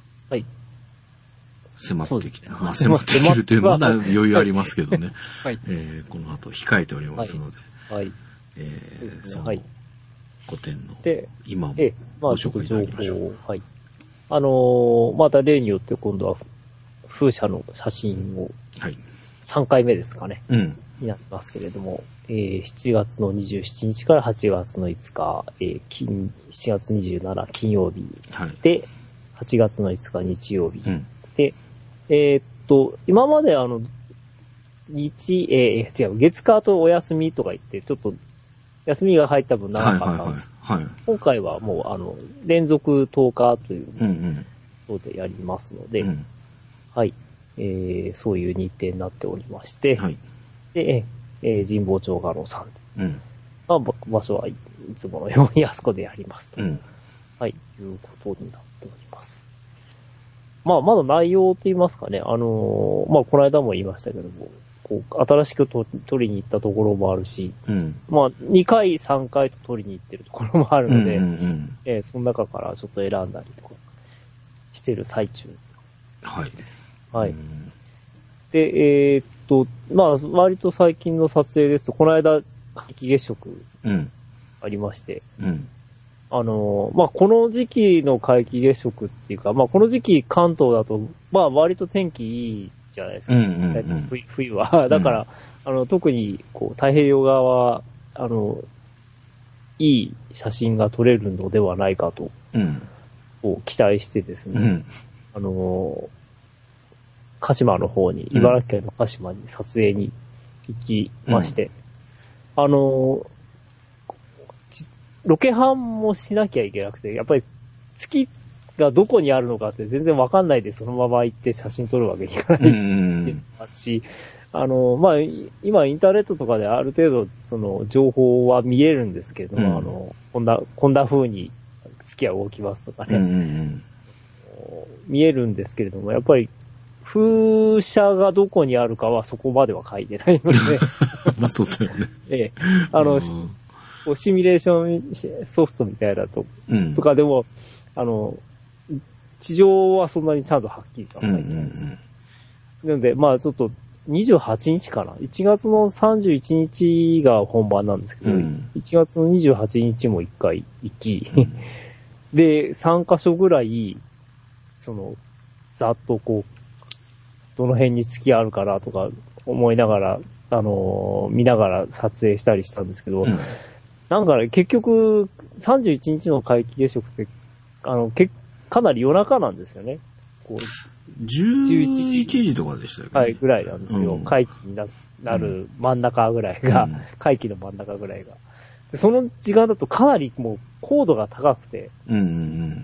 迫ってきて、はい、まあ迫ってきるというまだ余裕ありますけどね、はいえー、この後控えておりますので、はいはいえー、その個展の今もご紹介いただきましょう。まあ、はい、 あのー、また例によって今度は風車の写真をさんかいめですかね、はい、になってますけれども、えー、しちがつのにじゅうしちにちからはちがつのいつか、えー、金しちがつにじゅうしちにち金曜日で、はい、はちがつのいつか日曜日、うん、で、えー、っと、今まであの、日、えー、違う、月火とお休みとか言って、ちょっと、休みが入った分長かったんです。はいはいはいはい、今回はもう、あの、連続とおかということでやりますので、うんうん、はい、えー、そういう日程になっておりまして、はい、で、えー、神保町画廊さん、うん、まあ、場所はいつものようにあそこでやりますと、うん、はい、いうことになっております。まあ、まだ内容と言いますかね、あのー、まあ、この間も言いましたけども、こう、新しくと取りに行ったところもあるし、うん、まあ、にかい、さんかいと取りに行ってるところもあるので、うんうんうんえー、その中からちょっと選んだりとかしてる最中です。はい。はい。で、えー、っと、まあ、割と最近の撮影ですと、この間、皆既月食ありまして、うんうんあの、まあ、この時期の皆既月食っていうか、まあ、この時期関東だと、まあ、割と天気いいじゃないですか。うんうんうん、冬, 冬は。だから、うん、あの、特に、こう、太平洋側は、あの、いい写真が撮れるのではないかと、うん、こう期待してですね、うん、あの、鹿島の方に、茨城県の鹿島に撮影に行きまして、うん、あの、ロケハンもしなきゃいけなくて、やっぱり月がどこにあるのかって全然わかんないでそのまま行って写真撮るわけにいかないっていうのもあるし、あの、まあ、今インターネットとかである程度その情報は見えるんですけども、うん、あの、こんな、こんな風に月は動きますとかね、うんうんうん、見えるんですけれども、やっぱり風車がどこにあるかはそこまでは書いてないので、 まあそうだよね。 ええ、あの、うんシミュレーションソフトみたいなと、うん、とかでも、あの、地上はそんなにちゃんとはっきりとは書いてないです。うんうんうん、なので、まあちょっとにじゅうはちにちかな。いちがつのさんじゅういちにちが本番なんですけど、うん、いちがつのにじゅうはちにちもいっかい行き、うん、で、さんかしょぐらい、その、ざっとこう、どの辺に月あるかなとか思いながら、あのー、見ながら撮影したりしたんですけど、うんなんかね、結局、さんじゅういちにちの皆既月食って、あの、けかなり夜中なんですよね。こうじゅういちじとかでしたよね。 はい、ぐらいなんですよ。うん、皆既に な, なる真ん中ぐらいが、うん、皆既の真ん中ぐらいがで。その時間だとかなりもう高度が高くて、うんうんうん、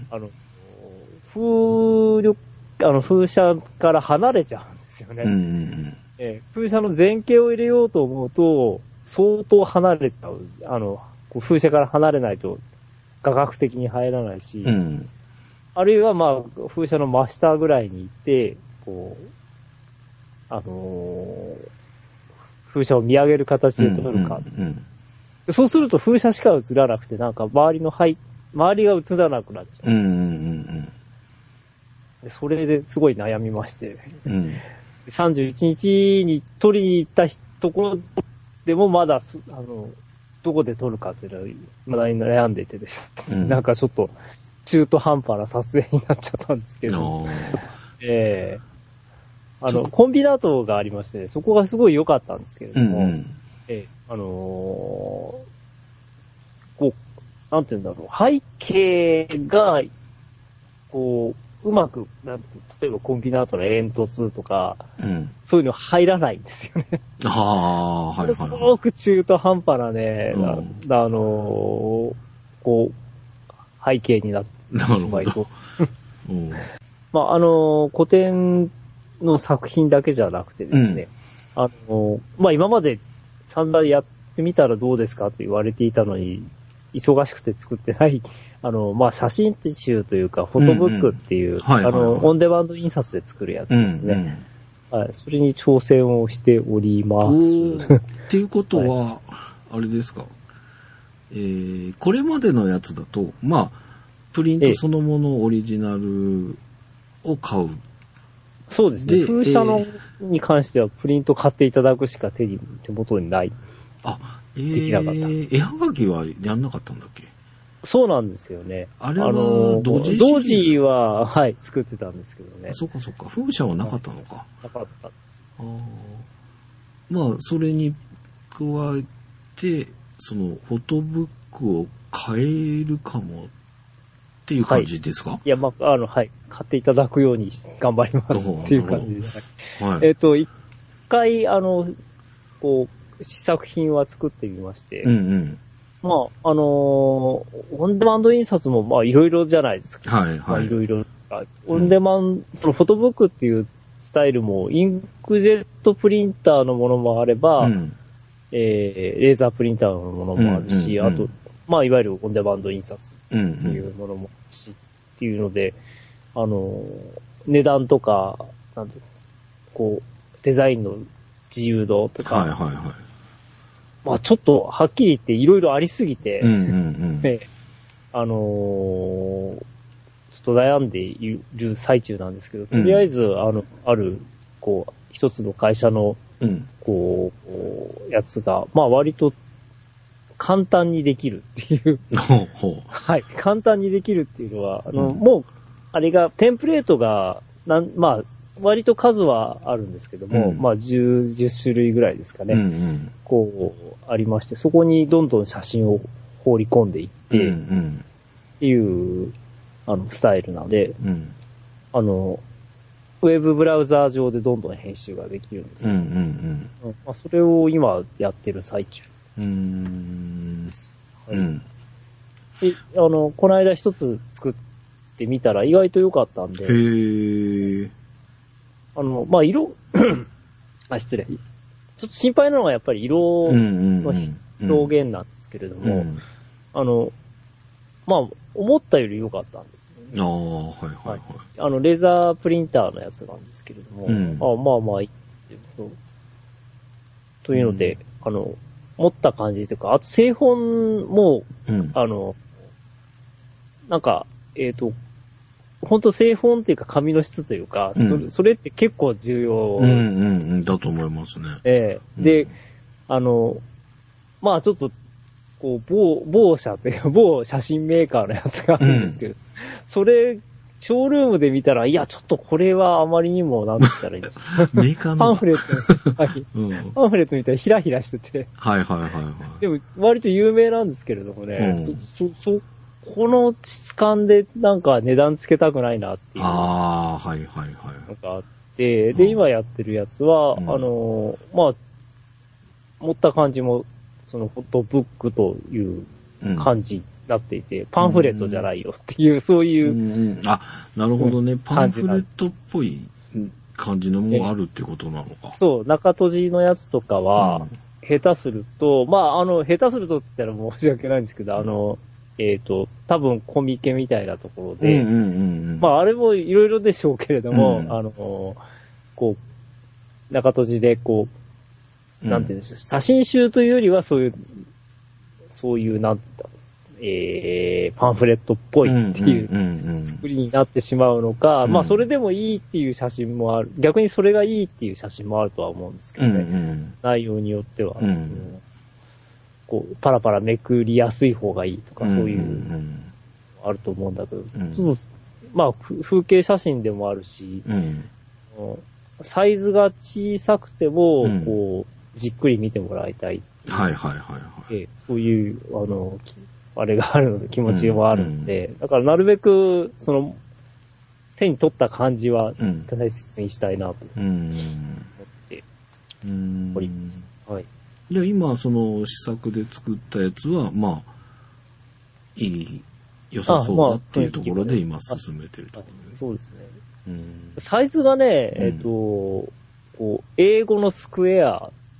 あの、風力、あの、風車から離れちゃうんですよね。うんうんうんえー、風車の前景を入れようと思うと、相当離れちゃう。あの、こう風車から離れないと画角的に入らないし、うん、あるいはまあ風車の真下ぐらいに行って、こう、あのー、風車を見上げる形で撮るか、うんうんうん。そうすると風車しか映らなくて、なんか周りの背、周りが映らなくなっちゃう。うんうんうんうんでそれですごい悩みまして、うん、さんじゅういちにちに撮りに行ったところでもまだ、あの、どこで撮るかっていうのは、まだ悩んでいてです。うん、なんかちょっと、中途半端な撮影になっちゃったんですけど。ええー、あの、コンビナートがありまして、ね、そこがすごい良かったんですけれども、うんうん、ええー、あのー、こう、なんていうんだろう、背景が、こう、うまく、なんて例えばコンビナートの煙突とか、うん、そういうの入らないんですよね。ああ、はいはい、はい。すごく中途半端なね、うん、あのー、こう、背景になってしまいと。うん、まあ、あのー、古典の作品だけじゃなくてですね、うん、あのー、まあ、今まで散々やってみたらどうですかと言われていたのに、忙しくて作ってない、あの、まあ、写真集というか、フォトブックっていう、あの、オンデマンド印刷で作るやつですね。うんうん、はい。それに挑戦をしております。 っていうことは、はい、あれですか。えー、これまでのやつだと、まあ、プリントそのものオリジナルを買う。 そうですね。風車のに関してはプリント買っていただくしか手に、手元にない。 あ、えー、できなかった。絵はがきはやんなかったんだっけ？ そうなんですよね。 あれは、同時同時は、はい、作ってたんですけどね。 そっかそっか。風車はなかったのか。はい、 なかった。あまあ、それに加えて、その、フォトブックを買えるかもっていう感じですか？はい、 いや、まあ、あの、はい。買っていただくように頑張りますっていう感じです。はい、えっと、一回、あの、こう、試作品は作ってみまして、 うんうん、 まあ、あのー、オンデマンド印刷も、まあ、いろいろじゃないですか。 はい、はい。まあ、 いろいろ。オンデマンド、うん、そのフォトブックっていうスタイルも、インクジェットプリンターのものもあれば、うん、えー、レーザープリンターのものもあるし、うんうんうん、あと、まあ、いわゆるオンデマンド印刷っていうものもあるし、うんうん、っていうので、あのー、値段とか、なんていうか、こう、デザインの自由度とか、 はいはいはい。 まあちょっとはっきり言っていろいろありすぎて、 うんうんうんあのー、ちょっと悩んでいる最中なんですけど、とりあえず、うん、あの、ある、こう、一つの会社の、 うん、 こう、やつが、まあ割と簡単にできるっていう。 ほうほうはい。簡単にできるっていうのは、あの、うん、もう、あれが、テンプレートが、なん、まあ、割と数はあるんですけども、うん、まあじゅう、じゅっ種類ぐらいですかね。 うんうん、 こう、ありまして、そこにどんどん写真を放り込んでいって、 うんうん、 っていう、あの、スタイルなので、 うん、 あの、ウェブブラウザー上でどんどん編集ができるんですけど、 うんうんうんまあ、それを今やってる最中。 うーん。 はい、うん。で、あの、この間一つ作ってみたら意外と良かったんで、 へー。 あの、まあ、色、あ、失礼。ちょっと心配なのがやっぱり色の表現なんですけれども、うんうん、あの、まあ、思ったより良かったんですね。 ああ、はいはいはい。はい、 あの、レーザープリンターのやつなんですけれども、うん、あまあまあいいっていうこと。というので、うん、あの、持った感じというか、あと製本も、 うん、 あの、なんか、えっと、本当製本っていうか紙の質というか、うん、それ、それって結構重要。 うんうんうん、だと思いますね。 ええー、で、うん、あの、まあちょっと、こう、某、某社っていうか、某写真メーカーのやつがあるんですけど、うん、それ、ショールームで見たら、いや、ちょっとこれはあまりにも、なんて言ったらいいんですか。 メーカーのパンフレット、はい、うん、パンフレットみたいにヒラヒラしてて。 はいはいはいはい。 でも、割と有名なんですけれどもね、うん、そ、そ、そ、この質感でなんか値段つけたくないなっていう。 ああ、はいはいはい。 なんかあって、で、今やってるやつは、うん、あの、まあ、持った感じも、そのフォトブックという感じになっていて、うん、パンフレットじゃないよっていう、そういう。 うんうん、あ、なるほどね。パンフレットっぽい感じのもあるってことなのか。 そう、中閉じのやつとかは、下手すると、うん、まあ、あの、下手するとって言ったら申し訳ないんですけど、あの、えっ、ー、と、多分コミケみたいなところで、 うんうんうんうん、 まああれもいろいろでしょうけれども、うん、あの、こう、中閉じでこう、なんていうんでしょう、写真集というよりはそういう、そういう、なんだ、えー、パンフレットっぽいっていう作りになってしまうのか、うんうん、まあそれでもいいっていう写真もある、逆にそれがいいっていう写真もあるとは思うんですけどね、 うんうん、 内容によってはですね、うんこうパラパラめくりやすい方がいいとか、そういう、あると思うんだけど、うんうん、ちょっと、まあ、風景写真でもあるし、 うん、 サイズが小さくても、こう、じっくり見てもらいたい。 はいはいはいはい。 そういう、あの、あれがあるので、気持ちもあるんで、うんうん、だからなるべく、その、手に取った感じは大切にしたいなと思っております。 うん、はい。で、今、その試作で作ったやつは、まあ、いい、良さそうだっていうところで今進めてるところで。 そうですね。 うん、 サイズがね、えっと、こう、英語のスクエア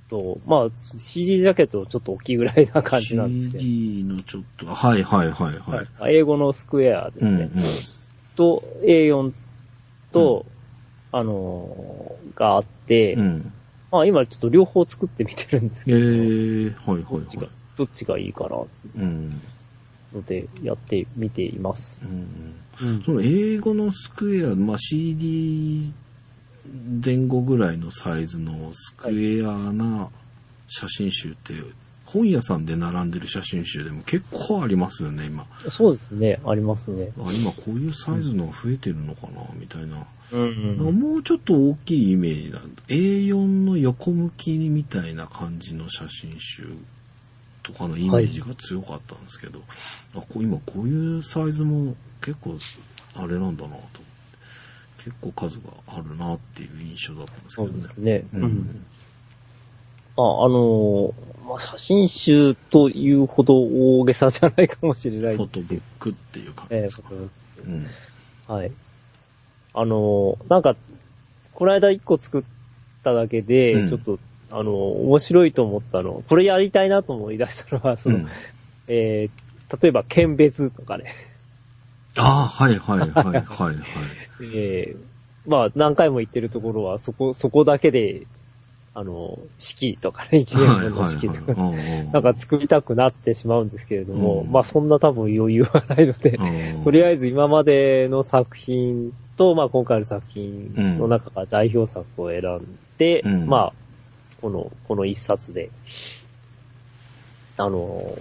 と、まあ、シーディー ジャケットちょっと大きいぐらいな感じなんですけど。 シーディー のちょっと、はいはいはいはい。 はい、英語のスクエアですね。うんうん、と、エーよん と、うん、あのー、があって、うん、まあ今ちょっと両方作ってみてるんですけど、えー、はいはいはい。どっちが、どっちがいいかな、うん、のでやってみています。 うんうん、その英語のスクエア、まあ シーディー 前後ぐらいのサイズのスクエアな写真集って、はい、本屋さんで並んでる写真集でも結構ありますよね、今。 そうですね、ありますね。 あ、今こういうサイズの増えてるのかな、みたいな。うんうん、もうちょっと大きいイメージだ。エーよん の横向きみたいな感じの写真集とかのイメージが強かったんですけど、はい、あこ今こういうサイズも結構あれなんだなと。結構数があるなっていう印象だったんですけどね。 そうですね。うん。あ、あのー、まあ、写真集というほど大げさじゃないかもしれない。 フォトブックっていう感じですか。えー、フォトブック。 うん。はい。あのー、なんか、この間一個作っただけで、うん、ちょっと、あのー、面白いと思ったの、これやりたいなと思い出したのは、その、うん、えー、例えば県別とかね。 ああ、はいはいはいはいはい。 えー、まあ何回も言ってるところはそこ、そこだけで、あの、式とかね、一年分の式とか、なんか作りたくなってしまうんですけれども、うん、まあそんな多分余裕はないので、とりあえず今までの作品と、まあ今回の作品の中から代表作を選んで、うん、まあ、この、この一冊で、あの、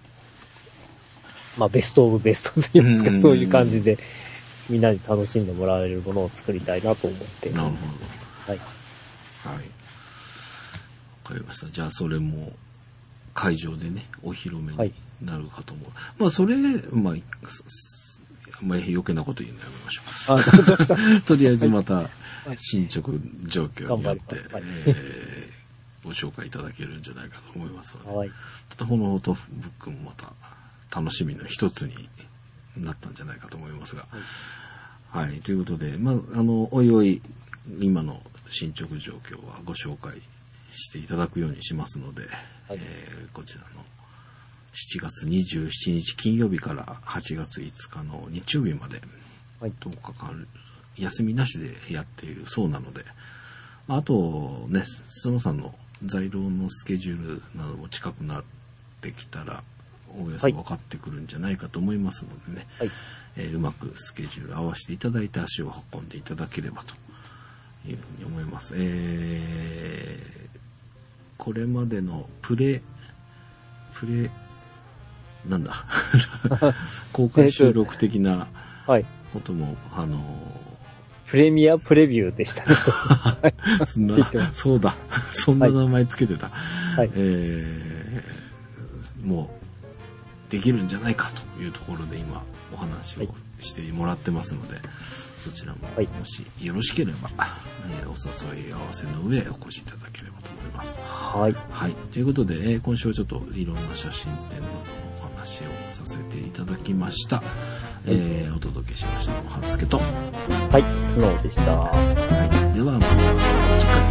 まあベストオブベストといいますか、うん、そういう感じで、みんなに楽しんでもらえるものを作りたいなと思って。 なるほど。 はい。 はい。わかりました。じゃあそれも会場でね、お披露目になるかと思う。はい、まあそれ、まあ、あんまり余計なこと言うのやめましょう。とりあえずまた進捗状況によって、はいえー、ご紹介いただけるんじゃないかと思いますので、はい、このフォトブックもまた楽しみの一つになったんじゃないかと思いますが、はい、はい、ということで、まああのおいおい今の進捗状況はご紹介していただくようにしますので、はいえー、こちらのしちがつにじゅうしちにち金曜日からはちがついつかの日曜日までとおかかん休みなしでやっているそうなので、あとね、スノさんの在廊のスケジュールなども近くなってきたらおおよそ分かってくるんじゃないかと思いますのでね、はいえー、うまくスケジュール合わせていただいて足を運んでいただければというふうに思います。えー、これまでのプレプレなんだ公開収録的なことも、えーはい、あのプレミアプレビューでしたね。 そんなそうだそんな名前つけてた、はいえー、もうできるんじゃないかというところで今お話をしてもらってますので、はい、そちらももしよろしければ、えー、お誘い合わせの上お越しいただければと思います。 はい、 はい、ということで、えー、今週はちょっといろんな写真展のお話をさせていただきました。えー、お届けしましたのははつけとはい、スノーでした。 はい、ではまた次回。